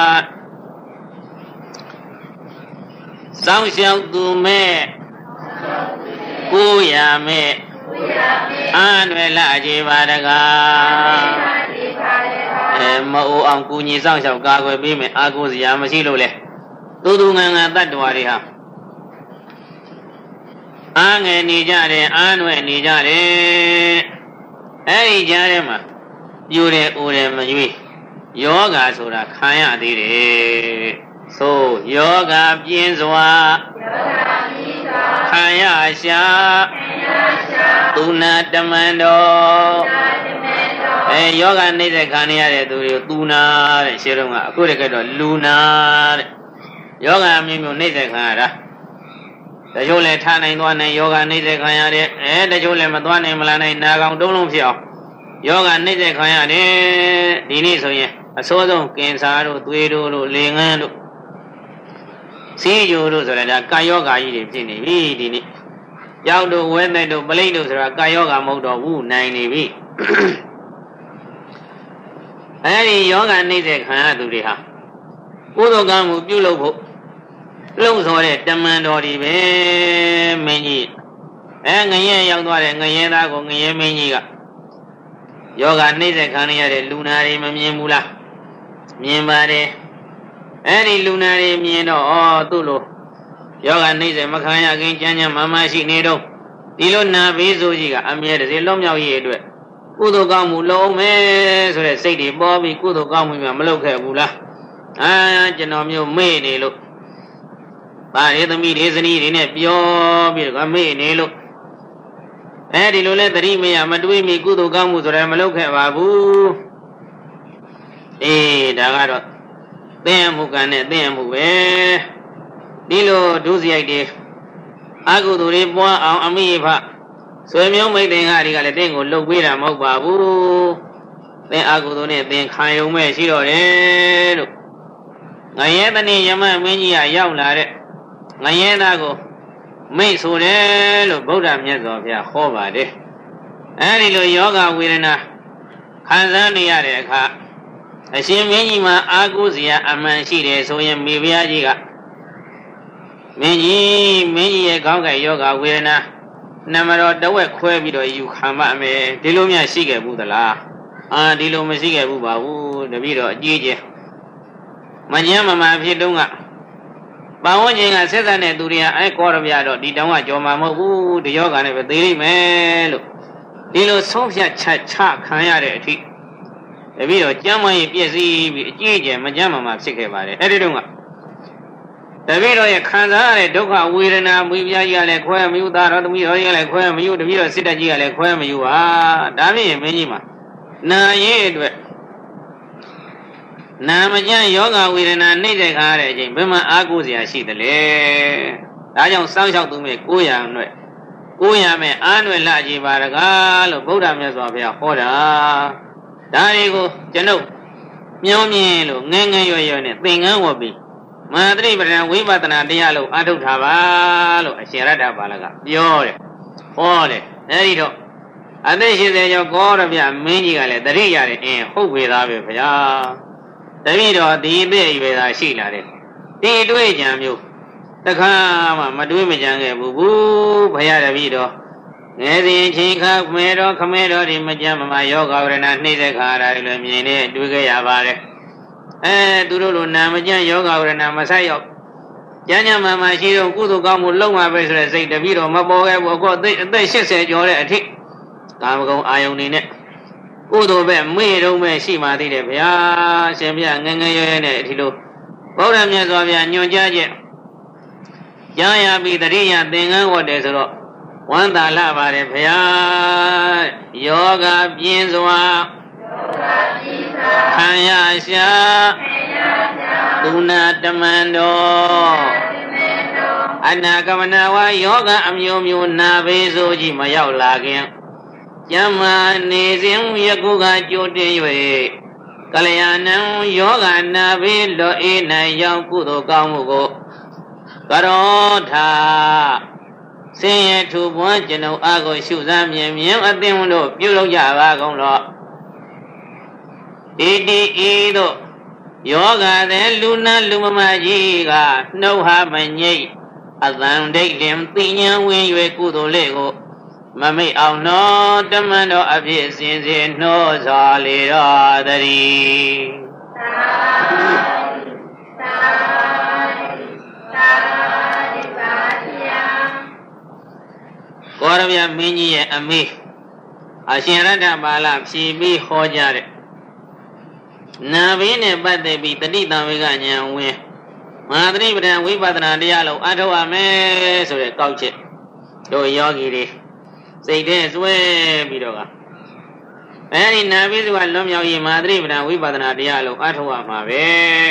S1: စောင့်ရှောက်သူမဲ့ကိုးရာမဲ့အာနွယ်လာကြပါတကားအဲမအိုအောင်ကူညီစောင့်ရှောက်ကာကွယ်ပေးမယ်အာကိုးစရာမရှိလို့လေတူတူငန်းငန်းတတ္တဝါတွေဟာအာငယ်နေကြတယ်အာနွယ်နေကြတယ်အဲဒီကြားထဲမှာပြိုတယ်အိုတယ်မရွေးယောဂါဆိုတာခံရသေးတယ်ဆိုယောဂါပြင်းစွာခံရရှာသူနာတမန်တော်အဲယောဂနှိမ့်တဲ့ခံရတဲ့သူတွေကိုသူနာတဲ့ရှင်းတော့ကအခုတကယ်တော့လူနာတဲ့ယောဂမျိုးမျိုးနှိမ့်တဲ့ခံရတာတချို့လည်းထားနိုင်သွားနိုင်ယောဂနှိမ့်တဲ့ခံရတဲ့အဲတချို့လည်းမသွားနိုင်မလာနိုင်နာကောင်တုံးလုံးဖြစ်အောင်ယောဂနှိမ့်တဲ့ခံရတယ်ဒီနေ့ဆိုရင်အစိုးဆုံးကင်ဆာတို့သွေးတို့တို့လေငန်းတို့စီးကျိုးတို့ဆိုတာဒါကာယောဂါကြီးတွေဖြစ်နေပြီဒီနေ့ကြောက်တို့ဝဲတဲ့တို့ပလိတ်တို့ဆိုတာကာယောဂါမဟုတ်တော့ဘူးနိုင်နေပြီအဲဒီယောဂနှိမ့်တဲ့ခံရသူတွေဟာကုသိုလ်ကံမှုပြုလုပ်ဖို့လှုပ်ဆော်တဲ့တမန်တော်တွေပဲမင်းကြီးအဲငရဲရောက်သွားတဲ့ငရဲသားကိုငရဲမင်းကြီးကယောဂနှိမ့်တဲ့ခံရတဲ့လူနာတွေမမြင်ဘူးလားမြင်ပါတယ်အဲ့ဒီလူနာတွေမြင်တော့ဩသူ့လိုယောဂနှိမ့်တဲ့မခံရခင်ကြမ်းကြမ်းမာမရှိနေတော့ဒီလိုနာဘေးဆိုကြီးကအမြဲတစေလွတ်မြောက်ရေးအတွက်ကုသိုလ်ကောင်းမှုလုံးမယ်ဆိုတဲ့စိတ်တွေပေါ်ပြီးကုသိုလ်ကောင်းမှုများမလုပ်ခဲ့ဘူးလားအာကျွန်တော်မျိုးမေ့နေလို့ပါရေသမီးတွေဇနီးတွေနဲ့ပြောပြီးတော့မေ့နေလို့အဲဒီလိုလဲသတိမရမတွေးမိကုသိုလ်ကောင်းမှုဆိုတယ်မလုပ်ခဲ့ပါဘူးအေးဒါကတော့သင်ရမှုကံနဲ့သင်ရမှုပဲဒီလိုဒုစရိုက်တွေအကုသိုလ်တွေပွားအောင်အမိဖဆွေမျိုးမိတ်တင်ကတွေကလည်းသင်ကိုလှုပ်ပေးတာမဟုတ်ပါဘူးသင်အကုသိုလ်နဲ့သင်ခံယုံမဲ့ရှိတော့တယ်လို့ငရဲတနေ့ယမမင်းကြီးကရောက်လာတဲ့ငရဲသားကိုမိတ်ဆိုတယ်လို့ဗုဒ္ဓမြတ်စွာဘုရားဟောပါတယ်အဲဒီလိုယောဂဝေဒနာခံစားနေရတဲ့အခါအရှင်မင်းကြီးမှာအာကိုးစရာအမှန်ရှိတယ်ဆိုရင်မိဖုရားကြီးကမင်းကြီးမင်းကြီးရဲ့ခေါင်းကယောဂဝေဒနာနမတော်တဝက်ခွဲပြီးတော့ယူခံပါမယ်ဒီလိုများရှိခဲ့ဘူးသလားအာဒီလိုမရှိခဲ့ဘူးပါဘူးတပည့်တော်အကြီးကျယ်မညံမမာဖြစ်တုန်းကပတ်ဝန်းကျင်ကဆက်ဆက်တဲ့သူတွေကအဲကောရပြတော့ဒီတောင်ကကြော်မှာမဟုတ်ဘူးဒီယောဂနဲ့ပဲသေးလိမ့်မယ်လို့ဒီလိုဆုံးဖြတ်ချက်ချခံရတဲ့အထိတပည့်တော်ကျမ်းမာရေးပြည့်စည်ပြီးအကြည့်အကျယ်မကြမ်းမှမှဖြစ်ခဲ့ပါတယ်အဲ့ဒီတော့ကတပည့်တော်ရဲ့ခံစားရတဲ့ဒုက္ခဝေဒနာမွေးပြားကြီးကလည်းခွဲမယူသားတော်သမီးတော်ကြီးကလည်းခွဲမယူတပည့်တော်စစ်တပ်ကြီးကလည်းခွဲမယူပါဒါဖြင့်မင်းကြီးမှာနာရေးအတွက်နာမကျန်ယောဂဝေဒနာနှိမ့်တဲ့ခါရတဲ့အချိန်ဘယ်မှာအာကိုစရာရှိသလဲဒါကြောင့်စောင့်ရှောက်သူမဲ့ကိုးရံနဲ့ကိုးရမယ်အားနွယ်လာကြည်ပါရကားလို့ဗုဒ္ဓမြတ်စွာဘုရားဟောတာဒါတွေကိုကျွန်ုပ်မျောမြင်လို့ငဲငဲရွရွနဲ့သင်္ကန်းဝတ်ပြီးမဟာသတိပဋ္ဌာန်ဝိပဿနာတရားလို့အထုတ်ထားပါလို့အရှင်ရတ္တပါဠကပြောတယ်ဟောတယ်အဲဒီတော့အသက်ရှင်စေကျော်ကောရဗျမင်းကြီးကလည်းတတိရတယ်အင်းဟုတ်ပေသားပဲဗျာတပည့်တော်ဒီအသက်အရွယ်သာရှိလာတယ်ဒီတွေ့ကြံမျိုးတခါမှမတွေးမကြံခဲ့ဘူးဘူးဘုရားတပည့်တော်ငယ်စဉ်ချိန်ခါခမဲတော်ခမဲတော်ဒီမကြမ်းမမယောဂဝရဏနှိမ့်တဲ့ခါရတယ်လို့မြင်နေတွေ့ခဲ့ရပါတယ်အဲသူတို့လိုနာမကြမ်းယောဂဝရဏမဆိုင်ရောက်ကျမ်းညမှာမရှိတော့ကုသိုလ်ကောင်းမှုလုံးဝပဲဆိုတဲ့စိတ်တပည့်တော်မပေါ်ခဲ့ဘူးအခုအသက်အသက်၈၀ကျော်တဲ့အထိကာမဂုဏ်အာယုန်နေနဲ့ကုသိုလ်ပဲမေ့တော့ပဲရှိမှသေးတယ်ဗျာရှင်ဗျာငငယ်ရဲရဲနဲ့ဒီလိုဗုဒ္ဓမြတ်စွာဘုရားညွှန်ကြားချက်ကြားရပြီးတတိယသင်္ကန်းဝတ်တယ်ဆိုတော့ဝန္တာလာပါတယ်ဗျာယောဂပြင်းစွာခံရရှာသုနာတမန္တောအနာကမနာဝယောဂအမျိုးမျိုးနာဘေးဆိုကြီးမရောက်လာခင်ကျမ်းမာနေစဉ်ယခုကကြိုတင်၍ကလျာဏံယောဂနာဘေးလောအေးနိုင်ရောက်ကုသိုလ်ကောင်းမှုကိုကရောထာဆင်းရဲထူပွားကျွန်ုပ်အားကိုရှုစားမြင်မြင်အသင်တို့ပြုလုပ်ကြပါကုန်တော့ဣတိဤတို့ယောဂတဲ့လူနာလူမမကြီးကနှုတ်ဟာမငိတ်အသံဒိတ်လင်သိဉဏ်ဝင်၍ကုသိုလ်လေးကိုမမိတ်အောင်တော်တမန်တော်အဖြစ်စင်စစ်နှိုးစွာလေတော်တည်းကောရဗျမင်းကြီးရဲ့အမေအရှင်ရတ္တပါဠဖြေပြီးဟောကြားတဲ့နာဘေးနဲ့ပတ်သက်ပြီးတတိတံဝေကဉာဏ်ဝင်မဟာသတိပဋ္ဌာန်ဝိပဿနာတရားလို့အထောက်ရမယ်ဆိုတဲ့ကောက်ချက်တို့ယောဂီတွေစိတ်ထဲစွဲပြီးတော့ကအဲဒီနာဘေးစုကလွန်မြောက်ရေးမဟာသတိပဋ္ဌာန်ဝိပဿနာတရားလို့အထောက်ရမှာပဲ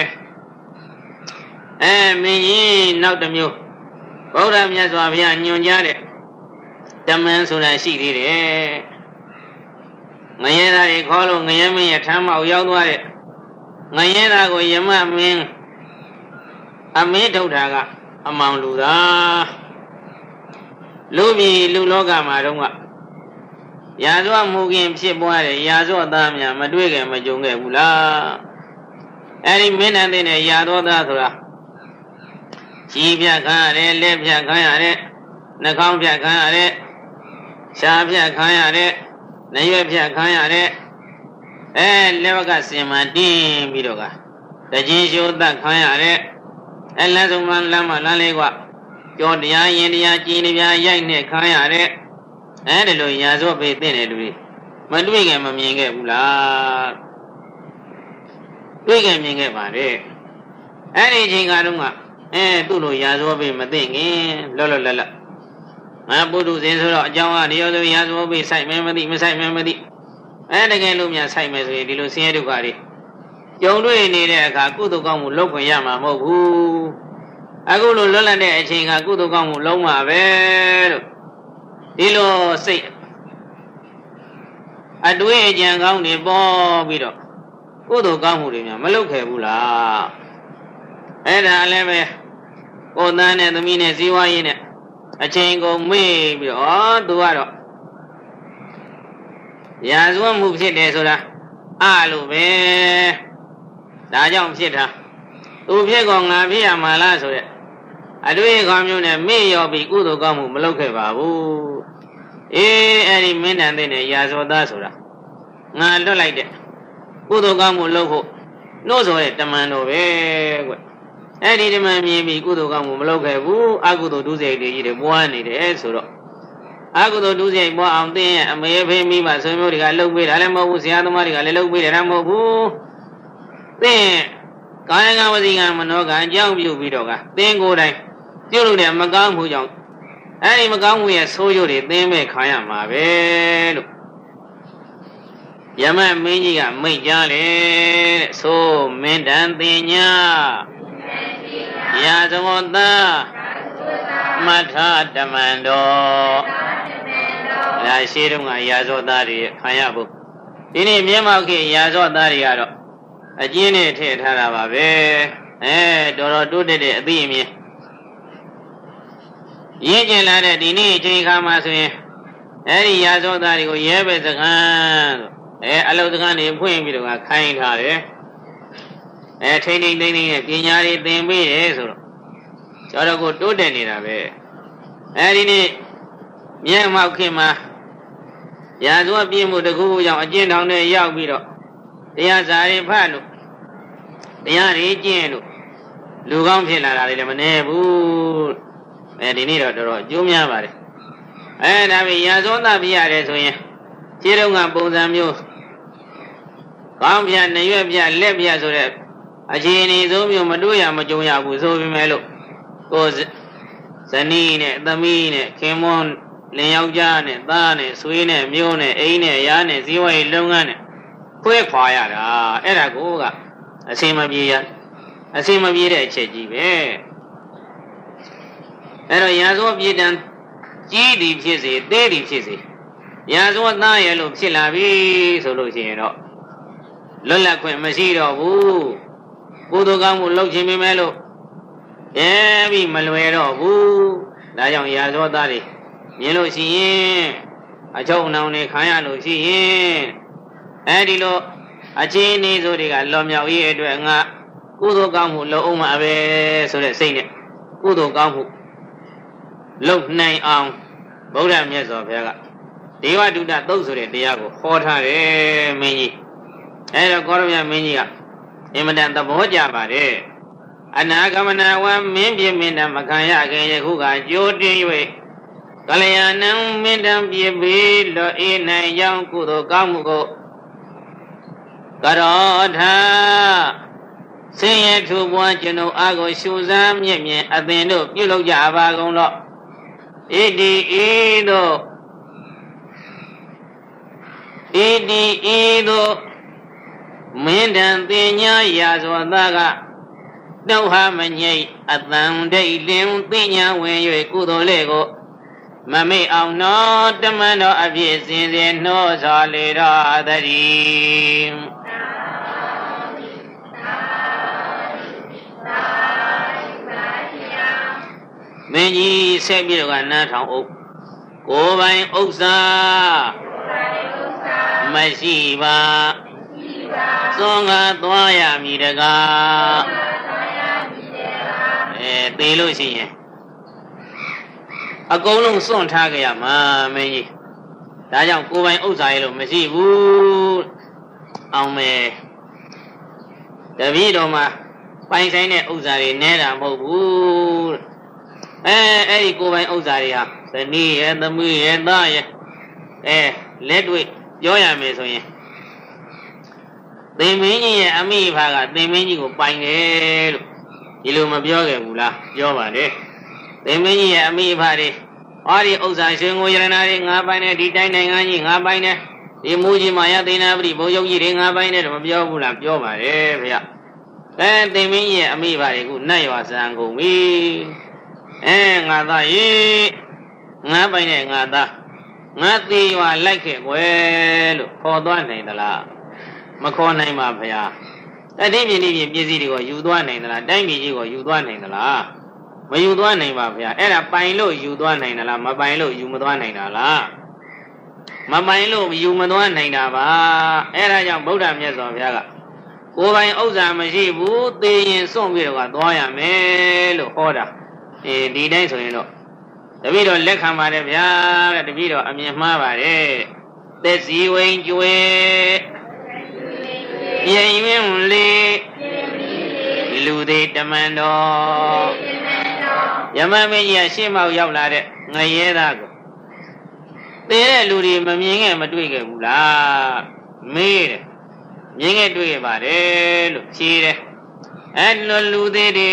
S1: အဲမင်းကြီးနောက်တစ်မျိုးဗုဒ္ဓမြတ်စွာဘုရားညွှန်ကြားတဲ့တမန်ဆိုတာရှိသေးတယ်ငရဲသားတွေခေါ်လို့ငရဲမင်းရထမ်းမောက်ရောက်သွားတဲ့ငရဲသားကိုယမမင်းအမင်းထုတ်တာကအမောင်လူသားလူပြည်လူလောကမှာတော့ကရာဇဝမှုခင်ဖြစ်ပွားတဲ့ရာဇဝသားများမတွေ့ခင်မကြုံခဲ့ဘူးလားအဲ့ဒီမင်းနဲ့တဲ့ရာဇဝသားဆိုတာကြီးပြတ်ခံရတယ်လက်ပြတ်ခံရတယ်နှာခေါင်းပြတ်ခံရတယ်ရှားပြတ်ခံရတယ်နှရွက်ပြတ်ခံရတယ်အဲလက်ဝကစင်မှတင်းပြီးတော့ကတခြင်းရှိုးသက်ခံရတယ်အဲလက်စုံမှလမ်းမလမ်းလေးကကြောတရားရင်တရားကြည်နေပြရိုက်နဲ့ခံရတယ်အဲဒီလိုရာဇဝပေသိတဲ့လူတွေမတွေ့ခင်မမြင်ခဲ့ဘူးလားတွေ့ခင်မြင်ခဲ့ပါလေအဲ့ဒီအချိန်ကတော့ကအဲသူ့လိုရာဇဝပေမသိခင်လောလောလတ်လတ်ငါပုထုဇဉ်ဆိုတော့အကြောင်းကဒီရောဆိုရာဇဝပေစိုက်မဲမသိမစိုက်မဲမသိအဲတကယ်လို့များစိုက်မဲဆိုရင်ဒီလိုဆင်းရဲဒုက္ခတွေကြုံတွေ့နေတဲ့အခါကုသိုလ်ကောင်းမှုလုပ်ခွင့်ရမှာမဟုတ်ဘူးအခုလိုလွတ်လပ်တဲ့အချိန်ကကုသိုလ်ကောင်းမှုလုံးမှာပဲလို့ဒီလိုစိတ်အတွေ့အကြံကောင်းတွေပေါ်ပြီးတော့ကုသိုလ်ကောင်းမှုတွေများမလုပ်ခဲ့ဘူးလားအဲ့ဒါလည်းပဲကိုယ်သားနဲ့သမီးနဲ့ဇီဝရေးနဲ့အချိန်ကုန်မေ့ပြီးတော့ဩသူကတော့ရာဇဝမှုဖြစ်တယ်ဆိုတာအလို့ပဲဒါကြောင့်ဖြစ်တာသူဖြစ်ကောငါဖြစ်ရမှာလားဆိုတဲ့အတွေ့အခေါ်မျိုးနဲ့မေ့ရောပြီးကုသိုလ်ကောင်းမှုမလုပ်ခဲ့ပါဘူးအေးအဲ့ဒီမင်းတန်တဲ့ရာဇဝသားဆိုတာငါလွတ်လိုက်တဲ့ကုသိုလ်ကောင်းမှုလုပ်ဖို့နှိုးဆော်တဲ့တမန်တော်ပဲကွအဲ့ဒီတမန်မြင်ပြီးကုသိုလ်ကောင်းမှုမလုပ်ခဲ့ဘူးအကုသိုလ်ဒုစရိုက်တွေကြီးတွေပွားနေတယ်ဆိုတော့အာကုသိုလ်ဒုစရိုက်ပေါ်အောင်သင်ရဲ့အမေဖေးမိမဆွေမျိုးတွေကလှုပ်ပေးတာလည်းမဟုတ်ဘူးဆရာသမားတွေကလည်းလှုပ်ပေးတယ်မဟုတ်ဘူးသင်ကာယကဝစီကမနောကအကြောင်းပြုပြီးတော့ကသင်ကိုယ်တိုင်ပြုလုပ်တဲ့မကောင်းမှုကြောင့်အဲ့ဒီမကောင်းမှုရဲ့ဆိုးကျိုးတွေသင်မဲ့ခံရမှာပဲလို့ယမမင်းကြီးကမိတ်ကြားလေတဲ့ဆိုမင်းတန်တင်ညာရာဇဝတ္တမထဓမ္မံတော်ဒါရှိတုန်းကရာဇဝတ္တတွေခံရဖို့ဒီနေ့မျက်မှောက်ခေရာဇဝတ္တတွေကတော့အကျဉ်းနဲ့ထည့်ထားတာပါပဲအဲတော်တော်တိုးတက်တဲ့အသိအမြင်ရင့်ကျင်လာတဲ့ဒီနေ့အချိန်ခါမှာဆိုရင်အဲဒီရာဇဝတ္တတွေကိုရဲပဲစကားအဲအလုတ်စကားတွေဖွင့်ပြီးတော့ခိုင်းထားတယ်အဲထိမ့်ထိမ့်သိမ့်သိမ့်နဲ့ပညာတွေသင်ပေးတယ်ဆိုတော့ကျွန်တော်ကိုတိုးတက်နေတာပဲအဲဒီနေ့မျက်မှောက်ခင်မှာရာဇဝတ်ပြည့်မှုတစ်ခုခုကြောင့်အကျဉ်းထောင်ထဲရောက်ပြီးတော့တရားစာတွေဖတ်လို့တရားတွေကျင့်လို့လူကောင်းဖြစ်လာတာလည်းမနေဘူးအဲဒီနေ့တော့တော်တော်အကျိုးများပါတယ်အဲဒါပေရာဇဝတ်ပြရတယ်ဆိုရင်ခြေတုံးကပုံစံမျိုးကောင်းပြနှရွက်ပြလက်ပြဆိုတဲ့အခြေအနေဆုံးမျိုးမတွေ့ရမကြုံရဘူးဆိုပေမဲ့လို့ကိုဇနီးနဲ့သမီးနဲ့ခင်မွန်းလင်ယောက်ျားနဲ့သားနဲ့ဆွေးနဲ့မျိုးနဲ့အိမ်နဲ့ရားနဲ့ဇီဝရေးလုပ်ငန်းနဲ့ခွဲခွာရတာအဲ့ဒါကိုကအစင်မပြေရအစင်မပြေတဲ့အချက်ကြီးပဲအဲ့တော့ရာဇဝပြေတံကြီးသည်ဖြစ်စေသေးသည်ဖြစ်စေရာဇဝသားရဲ့လို့ဖြစ်လာပြီဆိုလို့ရှိရင်တော့လွတ်လပ်ခွင့်မရှိတော့ဘူးကုသိုလ်ကောင်းမှုလုပ်ခြင်းပဲမဲ့လို့အဲပြီးမလွယ်တော့ဘူးဒါကြောင့်ရာဇဝသားတွေမြင်လို့ရှိရင်အချုပ်အနှောင်တွေခံရလို့ရှိရင်အဲဒီလိုအခြေအနေဆိုတွေကလွန်မြောက်ရေးအတွက်ငါကုသိုလ်ကောင်းမှုလုပ်အောင်မှာပဲဆိုတဲ့စိတ်နဲ့ကုသိုလ်ကောင်းမှုလုပ်နိုင်အောင်ဗုဒ္ဓမြတ်စွာဘုရားကဒေဝတုတ္တသုတ်ဆိုတဲ့တရားကိုဟောထားတယ်မင်းကြီးအဲတော့ကောရမြမင်းကြီးကအင်မတန်သဘောကျပါတယ်အနာဂမနာဝံမင်းပြမင်းတမခံရခင်ယခုကကြိုးတင်၍ကလျာဏံမင်းတံပြပေးလောအေးနိုင်ကြောင်းကုသိုလ်ကောင်းမှုကိုကရောထာဆင်းရဲထူပွားကျွန်ုပ်အားကိုရှုစားမြင့်မြင့်အသင်တို့ပြုလုပ်ကြပါကုန်တော့ဣတိဤတို့ဣတိဤတို့မင်းတံတင်ညာရာဇဝသားကနှုတ်ဟာမငိတ်အတန်ဒိတ်လင်းသိညာဝင်၍ကုသိုလ်လေးကိုမမေ့အောင်တော်တမန်တော်အပြည့်စင်စစ်နှိုးဆော်လေတော်တည်းမင်းကြီးဆက်ပြီးတော့ကနားထောင်အုပ်ကိုယ်ပိုင်ဥစ္စာမရှိပါသွန်ကားသွားရမည်တကားအဲသေလို့ရှိရင်အကုန်လုံးစွန့်ထားကြရမှာမင်းကြီးဒါကြောင့်ကိုယ်ပိုင်ဥစ္စာရဲ့လို့မရှိဘူးအောင်မယ်တပည့်တော်မှာပိုင်ဆိုင်တဲ့ဥစ္စာတွေနဲတာမဟုတ်ဘူးအဲအဲ့ဒီကိုယ်ပိုင်ဥစ္စာတွေဟာဇနီးရဲ့သမီးရဲ့သားရဲ့အဲလက်တွေ့ပြောရမယ်ဆိုရင်သင်မင်းကြီးရဲ့အမိဖကသင်မင်းကြီးကိုပိုင်တယ်လို့ဒီလိုမပြောခဲ့ဘူးလားပြောပါတယ်သင်မင်းကြီးရဲ့အမိဖတွေဟောဒီဥစ္စာရှင်ကိုယရနာတွေငါပိုင်တယ်ဒီတိုင်းနိုင်ငံကြီးငါပိုင်တယ်ဒီမူကြီးမာယသေနာပရိဘုံယုတ်ကြီးတွေငါပိုင်တယ်တော့မပြောဘူးလားပြောပါတယ်ဗျအဲသင်မင်းကြီးရဲ့အမိဖတွေကနတ်ရွာစံကုန်ပြီအဲငါသားရေငါပိုင်တဲ့ငါသားငါသေးရွာလိုက်ခဲ့ကွယ်လို့ခေါ်သွားနိုင်သလားမခေါ်နိုင်ပါဗျာတတိပြင်းဒီပြင်းပစ္စည်းတွေကိုယူသွားနိုင်သလားတိုင်းပြည်ကြီးကိုယူသွားနိုင်သလားမယူသွားနိုင်ပါဗျာအဲ့ဒါပိုင်လို့ယူသွားနိုင်သလားမပိုင်လို့ယူမသွားနိုင်တာလားမပိုင်လို့ယူမသွားနိုင်တာပါအဲ့ဒါကြောင့်ဗုဒ္ဓမြတ်စွာဘုရားကကိုယ်ပိုင်ဥစ္စာမရှိဘူးသေရင်စွန့်ပြီးတော့သွားရမယ်လို့ဟောတာအဲဒီတိုင်းဆိုရင်တော့တပည့်တော်လက်ခံပါတယ်ဗျာတဲ့တပည့်တော်အမြင်မှားပါတယ်သက်စီဝိန်ကျွေရင်ရင်းလေးလူသေးတမန်တော်ယမမင်းကြီးကရှေ့မောက်ရောက်လာတဲ့ငရဲသားကိုတဲ့လူတွေမမြင်ခဲ့မတွေ့ခဲ့ဘူးလားမေးတယ်မြင်ခဲ့တွေ့ခဲ့ပါတယ်လို့ဖြေတယ်အဲ့လိုလူသေးတွေ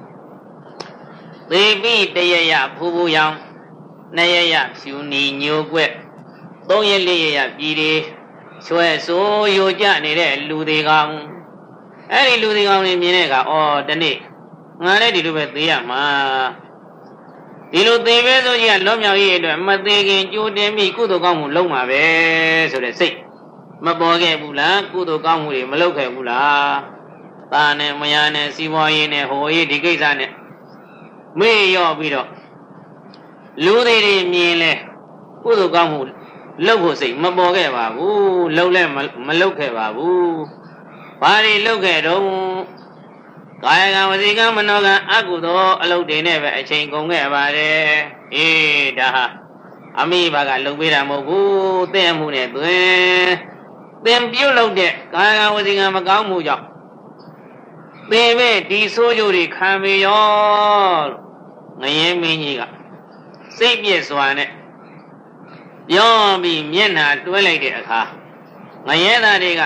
S1: သေပြီးတရရဖူးဖူးရောင်နှစ်ရရဖြူနီညိုကွက်သုံးရလေးရရပြည်တွေချွဲဆိုးယိုကျနေတဲ့လူတွေကောင်အဲ့ဒီလူတွေကောင်တွေမြင်တဲ့အခါအော်တနေ့ငါလည်းဒီလိုပဲသေရမှာဒီလိုသေပဲဆိုကြီးကလွတ်မြောက်ရေးအတွက်မသေးခင်ကြိုးတင်ပြီးကုသိုလ်ကောင်းမှုလုပ်မှာပဲဆိုတဲ့စိတ်မပေါ်ခဲ့ဘူးလားကုသိုလ်ကောင်းမှုတွေမလုပ်ခဲ့ဘူးလားတာနဲ့မယားနဲ့စီးပွားရေးနဲ့ဟိုရေးဒီကိစ္စနဲ့မေ့ရော့ပြီးတော့လူတွေတွေမြင်လဲကုသိုလ်ကောင်းမှုလုပ်ဖို့စိတ်မပေါ်ခဲ့ပါဘူးလုပ်လဲမလုပ်ခဲ့ပါဘူးဘာတွေလုပ်ခဲ့တော့ကာယကံဝစီကံမနောကံအကုသိုလ်အလုပ်တွေနဲ့ပဲအချိန်ကုန်ခဲ့ပါတယ်အေးဒါဟာအမိဘကလုပ်ပေးတာမဟုတ်ဘူးသင်မှုနဲ့သွင်းသင်ပြုတ်လုပ်တဲ့ကာယကံဝစီကံမကောင်းမှုကြောင့်သင်ပဲဒီဆိုးကျိုးတွေခံပေရောငရဲမင်းကြီးကစိတ်ပြည့်စွာနဲ့ပြောပြီးမျက်နှာတွဲလိုက်တဲ့အခါငရဲသားတွေက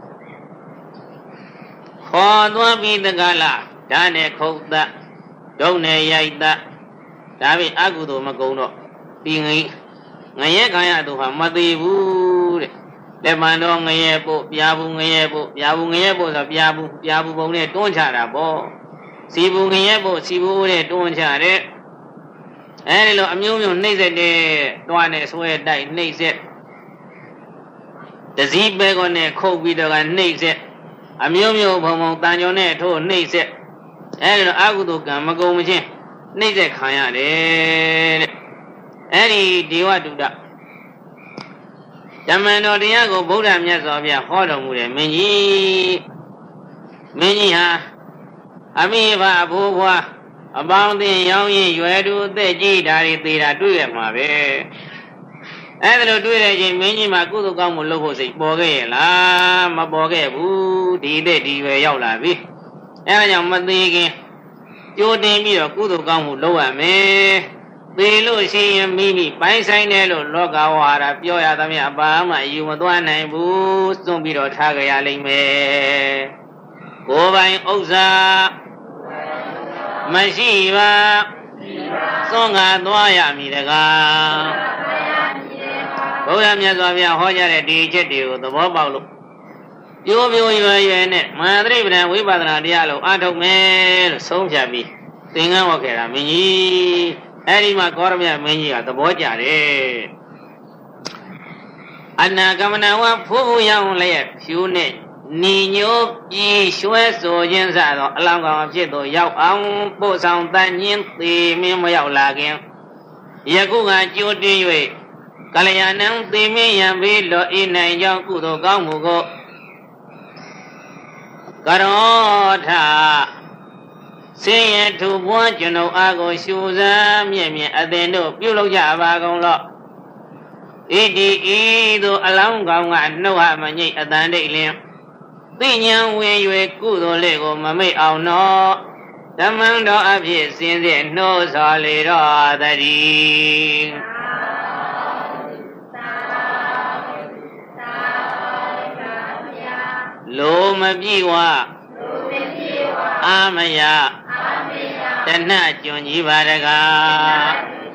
S1: ခေါ်သွားပြီးတကလားဓာတ်နဲ့ခုတ်သဒုံနဲ့ရိုက်သဒါပေအကုသိုလ်မကုံတော့ဒီငငရဲခံရသူဟာမသေးဘူးတဲ့လက်မှန်တော့ငရဲပို့ပြာဘူးငရဲပို့ပြာဘူးငရဲပို့ဆိုပြာဘူးပြာဘူးပုံနဲ့တွန်းချတာပေါ့စီဘူးငရဲပို့စီဘူးနဲ့တွန်းချတဲ့အဲဒီလိုအမျိုးမျိုးနှိမ့်ဆက်တဲ့တွားနဲ့ဆွဲတိုက်နှိမ့်ဆက်တစည်းပဲကောနဲ့ခုတ်ပြီးတော့ကနှိမ့်ဆက်အမျိုးမျိုးဘုံဘုံတန်ကြုံနဲ့ထိုးနှိမ့်ဆက်အဲဒီလိုအကုသိုလ်ကံမကုန်မချင်းနှိမ့်ဆက်ခံရတယ်တဲ့အဲဒီဒေဝတုဒ္ဒဓမ္မံတော်တရားကိုဗုဒ္ဓမြတ်စွာဘုရားဟောတော်မူတယ်မင်းကြီးမင်းကြီးဟာအမိဘအဘိုးဘွားအပေါင်းအသင်းရောင်းရင်ရွယ်သူအသက်ကြီးဒါတွေသေးတာတွေ့ရမှာပဲအဲ့ဒါလို့တွေ့တဲ့ချိန်မင်းကြီးမှာကုသိုလ်ကောင်းမှုလုပ်ဖို့စိတ်ပေါ်ခဲ့ရဲ့လားမပေါ်ခဲ့ဘူးဒီအသက်ဒီရွယ်ရောက်လာပြီအဲ့ဒါကြောင့်မသေးခင်ကြိုးတင်ပြီးတော့ကုသိုလ်ကောင်းမှုလုပ်ရမယ်သေလို့ရှိရင်မိမိပိုင်းဆိုင်တယ်လို့လောကဝါဒပြောရသမျှဘာမှအယူမသွားနိုင်ဘူးစွန့်ပြီးတော့ထားကြရလိမ့်မယ်ကိုယ်ပိုင်ဥစ္စာမရှိပါစွန့်ငါသွားရမည်တကားဘုရားမြတ်စွာဘုရားဟောကြားတဲ့ဒီချက်တွေကိုသဘောပေါက်လို့ပြိုးပြိုးရွယ်ရွယ်နဲ့မဟာသရိပ္ပံဝိပဿနာတရားလို့အားထုတ်မယ်လို့ဆုံးဖြတ်ပြီးသင်္ကန်းဝတ်ခဲ့တာမင်းကြီးအဲ့ဒီမှာကောရမြတ်မင်းကြီးကသဘောကျတယ်အနာကမနဝဖိုးဖိုးရောင်လည်းဖြူနဲ့နီညိုပြည်ရွှဲဆိုခြင်းစသောအလောင်းကောင်အဖြစ်သို့ရောက်အောင်ပို့ဆောင်တန်ညင်းသေးမင်းမရောက်လာခင်ယခုကကြိုတင်၍ကလျာဏံသေမင်းရံပေလောဤနိုင်ကြောင့်ကုသိုလ်ကောင်းမှုကိုကရောထဆင်းရဲထူပွားကျွန်ုပ်အားကိုရှူစားမြင့်မြင့်အသင်တို့ပြုလုပ်ကြပါကုန်လော့ဣတိဤသို့အလောင်းကောင်ကနှုတ်ဟမငိတ်အတန်တိတ်လင်းသိဉ္ဉံဝင်၍ကုသိုလ်လေးကိုမမိတ်အောင်တော့ဓမ္မံတော်အဖြစ်စင်စစ်နှိုးဆော်လေတော့တည်းလိုမပြည့်ဝအာမယတဏှကျွန်ကြီးပါတကား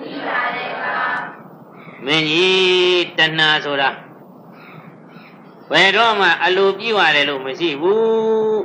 S1: မင်းကြီးတဏှဆိုတာဘယ်တော့မှအလိုပြည့်ဝတယ်လို့မရှိဘူး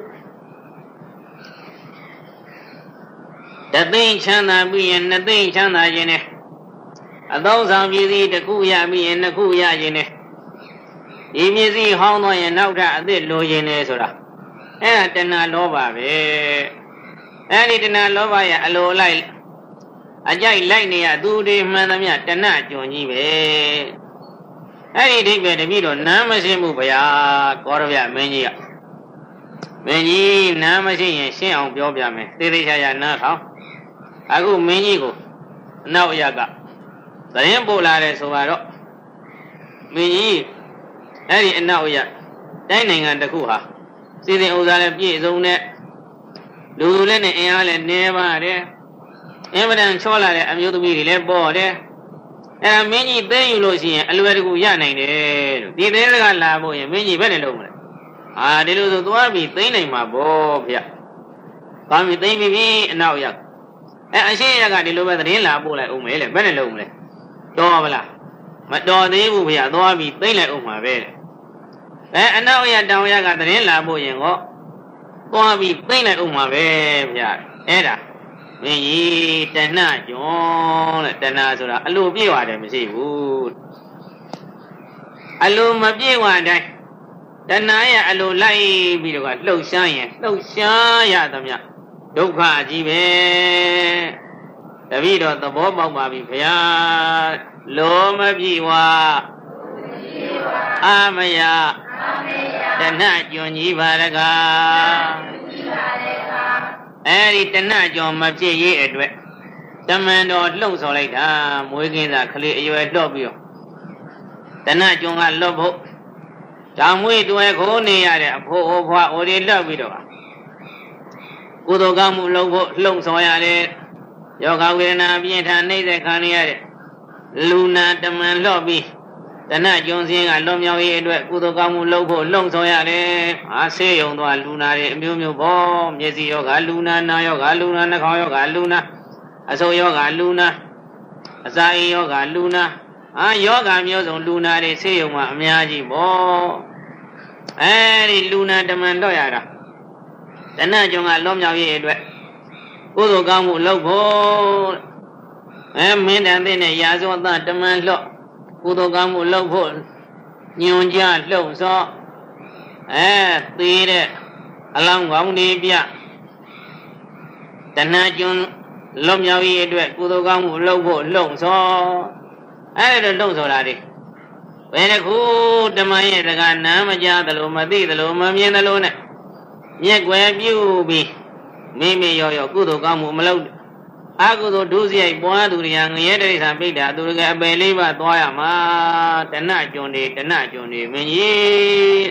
S1: တသိန်းချမ်းသာပြီးရင်နှစ်သိန်းချမ်းသာခြင်းနဲ့အသောဆောင်ပြည်စည်းတစ်ခုရပြီးရင်နှစ်ခုရခြင်းနဲ့ဒီပစ္စည်းဟောင်းတော့ရင်နောက်ထပ်အသစ်လိုခြင်းနဲ့ဆိုတာအဲ့ဒါတဏှာလောဘပဲအဲ့ဒီတဏှာလောဘရဲ့အလိုလိုက်အကြိုက်လိုက်နေရသူတွေမှန်သမျှတဏှကြုံကြီးပဲအဲ့ဒီအိဗယ်တပြည့်တော့နားမရှိမှုဗျာကောရဗျမင်းကြီးကမင်းကြီးနားမရှိရင်ရှင်းအောင်ပြောပြမယ်သေသေးချာချာနားထောင်အခုမင်းကြီးကိုအနောက်ရကသတင်းပို့လာတယ်ဆိုတော့မင်းကြီးအဲ့ဒီအနောက်ရတိုင်းနိုင်ငံတစ်ခုဟာစီစဉ်ဥစ္စာလည်းပြည့်စုံတဲ့လူလူလည်းနဲ့အင်အားလည်းနေပါတယ်အင်မတန်ချောလာတဲ့အမျိုးသမီးတွေလည်းပေါ်တယ်အဲမင်းကြီးသိယူလို့ရှိရင်အလွယ်တကူရနိုင်တယ်လို့ဒီသေးကလာဖို့ရင်မင်းကြီးဘယ်နဲ့လုံးမလဲအာဒီလိုဆိုသွားပြီးသိနိုင်မှာပေါ့ဗျဘာမှသိပြီပြီအနောက်ရောက်အဲအရှိရကဒီလိုပဲသတင်းလာပို့လိုက်ဦးမယ်လေဘယ်နဲ့လုံးမလဲတော်ပါလားမတော်သေးဘူးဗျသွားပြီးသိလိုက်ဦးမှာပဲအဲအနောက်ရတောင်ရကသတင်းလာပို့ရင်ဟောသွားပြီးသိလိုက်ဦးမှာပဲဗျအဲ့ဒါမင်းကြီးတဏှကျွန်းတဲ့တဏှဆိုတာအလိုပြေဝတယ်မရှိဘူးအလိုမပြေဝတိုင်းတဏှရဲ့အလိုလိုက်ပြီးတော့လှုပ်ရှားရင်လှုပ်ရှားရသမျှဒုက္ခကြီးပဲတပည့်တော်သဘောပေါက်ပါပြီဗျာလိုမပြေဝအာမယတဏှကျွန်းကြီးပါရကားအဲ့ဒီတဏှကြောင့်မဖြစ်ရေးအတွက်တမန်တော်လှုံ့ဆော်လိုက်တာမွေးကင်းစားကလေးအရွယ်လှော့ပြီးတော့တဏှကြောင့်ကလွတ်ဖို့တောင်မွေးတွဲခိုးနေရတဲ့အဖိုးအဖွားအိုဒီလှော့ပြီးတော့ကုသိုလ်ကောင်းမှုလုပ်ဖို့လှုံ့ဆော်ရတယ်ယောဂဝေဒနာပြင်းထန်နေတဲ့ခံရတဲ့လူနာတမန်လှော့ပြီးတဏှကျွန်းစင်းကလွန်မြောက်ရေးအတွက်ကုသိုလ်ကောင်းမှုလုပ်ဖို့လှုံ့ဆော်ရတယ်။အားဆေးရုံသွားလူနာတွေအမျိုးမျိုးပေါ့မျက်စိယောဂလူနာနာယောဂလူနာနှာခေါင်းယောဂလူနာအဆုပ်ယောဂလူနာအစာအိမ်ယောဂလူနာအာယောဂမျိုးစုံလူနာတွေဆေးရုံမှာအများကြီးပေါ့အဲဒီလူနာတမန်တော့ရတာတဏှကျွန်းကလွန်မြောက်ရေးအတွက်ကုသိုလ်ကောင်းမှုလုပ်ဖို့အဲမင်းတန်တဲ့နဲ့ရာဇဝတတမန်လှော့ကုသိုလ်ကောင်းမှုလုပ်ဖို့ညွန်ကြလှုပ်ဆော့အဲသေးတဲ့အလောင်းကောင်းတွေပြတဏှကျွန်းလွတ်မြောက်ရေးအတွက်ကုသိုလ်ကောင်းမှုလုပ်ဖို့လှုပ်ဆော့အဲဒါလှုပ်ဆော့တာတွေဘယ်တစ်ခုဓမ္မရဲ့တကနားမကြားသလိုမသိသလိုမမြင်သလိုနဲ့မျက်ွယ်ပြုပြီးမိမိရောရောကုသိုလ်ကောင်းမှုမလုပ်အကုသိုလ်ဒုစရိုက်ပွားသူတွေကငရဲတိရစ္ဆာန်ပိဋ္ဌာသူတွေကအပယ်လေးပါသွားရမှာတဏှကျွန်းတွေတဏှကျွန်းတွေမင်းကြီး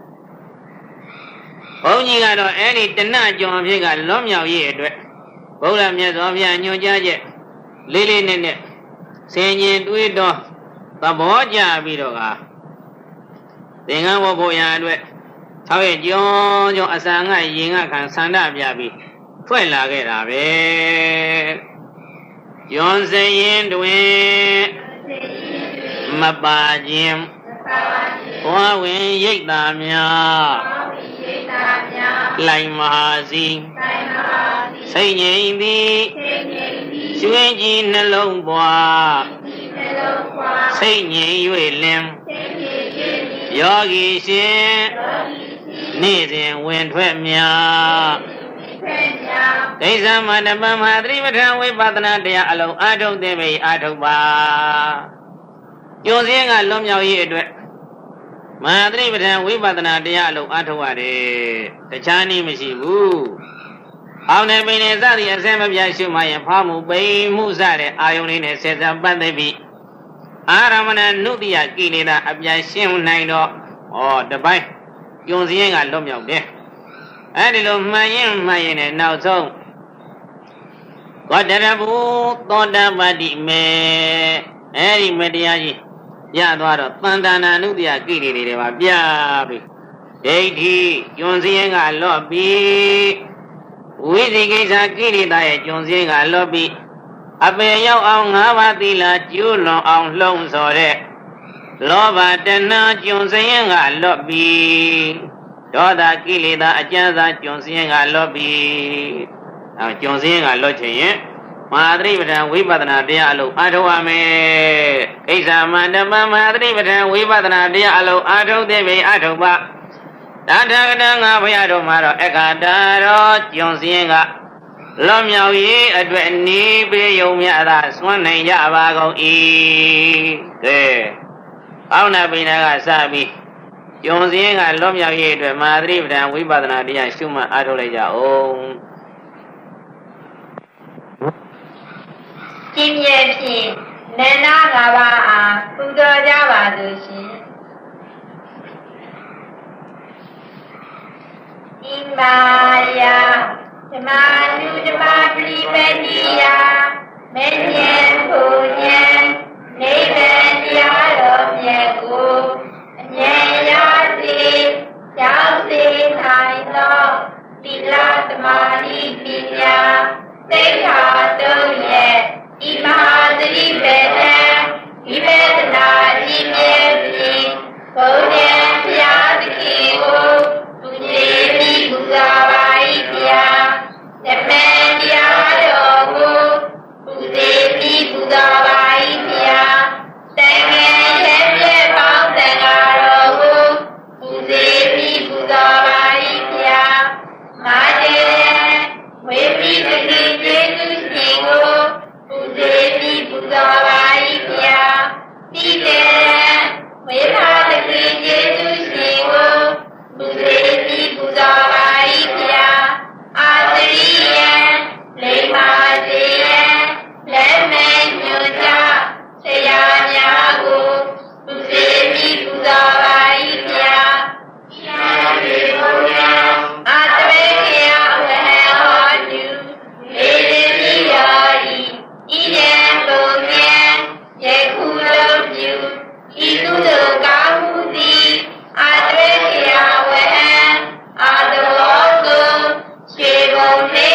S1: ဘုန်းကြီးကတော့အဲ့ဒီတဏှကျွန်းအဖြစ်ကလွတ်မြောက်ရေးအတွက်ဘုရားမြတ်စွာဘုရားညွှန်ကြားချက်လေးလေးနက်နက်ဆင်ញင်တွေးတော့သဘောကျပြီးတော့ကသင်္ကန်းဝတ်ဖို့ရအတွက်၆ရက်ကျော်ကျော်အစာငတ်ရင်ငတ်ခံဆန္ဒပြပြီးထွက်လာခဲ့တာပဲကျွန်းစရင်တွင်မပါခြင်းဘွားဝင်ရိတ်တာများလိုက်မဟာစီစိတ်ငြိမ်သည်ရွှင်ကြည်နှလုံးပွားစိတ်ငြိမ်၍လင်ယောဂီရှင်နေ့စဉ်ဝင်ထွက်များဒိဋ္ဌံမတပံမဟာသတိပဋ္ဌာန်ဝိပဿနာတရားအလုံးအာထုတ်သိပြီအာထုတ်ပါကျိုးစင်းကလွန်မြောက်ရေးအတွက်မဟာသတိပဋ္ဌာန်ဝိပဿနာတရားအလုံးအာထုတ်ရတယ်တခြားနည်းမရှိဘူးအောင်နေပိနေစသည်အစမပြရှုမှရင်ဖောင်းမှုပိန်မှုစတဲ့အာယုန်လေးနဲ့ဆက်စပ်ပတ်သက်ပြီးအာရမဏနုတ္တိယကိလေသာအပြတ်ရှင်းနိုင်တော့ဩတပိုင်းကျိုးစင်းကလွန်မြောက်တယ်အဲ့ဒီလိုမှန်ရင်မှန်ရင်နဲ့နောက်ဆုံးကောတရဘူးသောတာပတိမေအဲ့ဒီမတရားကြီးရသွားတော့တန်တနာနုတ္တိယကိလေသာတွေပါပြပြီဒိဋ္ဌိကျွန်းစင်းကလော့ပြီးဝိသိကိစ္စကိလေသာရဲ့ကျွန်းစင်းကလော့ပြီးအပေရောက်အောင်ငါးပါးသီလကျူးလွန်အောင်လှုံ့ဆော်တဲ့လောဘတဏှာကျွန်းစင်းကလော့ပြီးဒေါသကိလေသာအကျဉ်းစားကျွန်းစင်းကလော့ပြီးအဲကျွန်းစင်းကလော့ချင်ရင်မဟာသတိပဋ္ဌာန်ဝိပဿနာတရားအလုံးအားထုတ်ရမယ်ကိစ္စမန္တမမဟာသတိပဋ္ဌာန်ဝိပဿနာတရားအလုံးအားထုတ်တဲ့ပြီအားထုတ်ပါသာထကတငါဘုရားတော်မှာတော့အခါတာတော်ကျွန်းစင်းကလွန်မြောက်ရေးအတွက်နေပေးယုံမြတ်သာစွန့်နိုင်ကြပါကုန်၏ကဲအောင်းနာပိနာကစပြီးကျွန်းစင်းကလွန်မြောက်ရေးအတွက်မဟာသတိပဋ္ဌာန်ဝိပဿနာတရားရှုမှတ်အားထုတ်လိုက်ကြအောင်
S2: ကျင့်ရဖြင့်နန္ဒငါးပါးအားပူဇော်ကြပါစို့ရှင်ဣမာယဓမ္မနုဓမ္မပရိပတိယမေဉ္ဇဉ်ဘုဉ္ဇဉ်နိဗ္စေရောက်စေနိုင်သောသီလသမာဓိပညာသိက္ခာသုံးရဲ့ဤမဟာသတိပဋ္ဌာန်ဝိပဿနာအကျင့်မြတ်ပြီးဘုရားဘုရားသခင်ကိုပူဇေပြီးပူဇော်ပါ၏ဗျာဓမ္မတရားတော်ကိုပူဇေပြီးပူဇော်ပါ၏ဗျာသံဃာရဲ့ပြည့်ပေါင်းသံဃာတော်ကိုပူဇေပြီးပူဇော်ပါ၏ဗျာမာတေဝေပိတတိကျေသူရှင်ကိုပူဇေပြီးပူဇော်ပါ၏ဗျာတိတေဝေဘာတတိကျေသူရှင်ကိုပူဇေပြီးပူဇော်ပါ၏ဗျာအာတရိယံလိမ္မာစေယံလက်မဲညွတ်ကြဆရာများကိုပူဇေပြီးပူဇော်ပါ၏ဗျာရှာတိဘုရားအာတဝေကယဝဟံဟောတုလေတိပိယောဤဤယံပုံဉ္ယခုလုံးပြုဤကုသိုလ်ကောင်းမှုသည်အာတဝေကယဝဟံအာတဝေကုရွှေဘုံနေ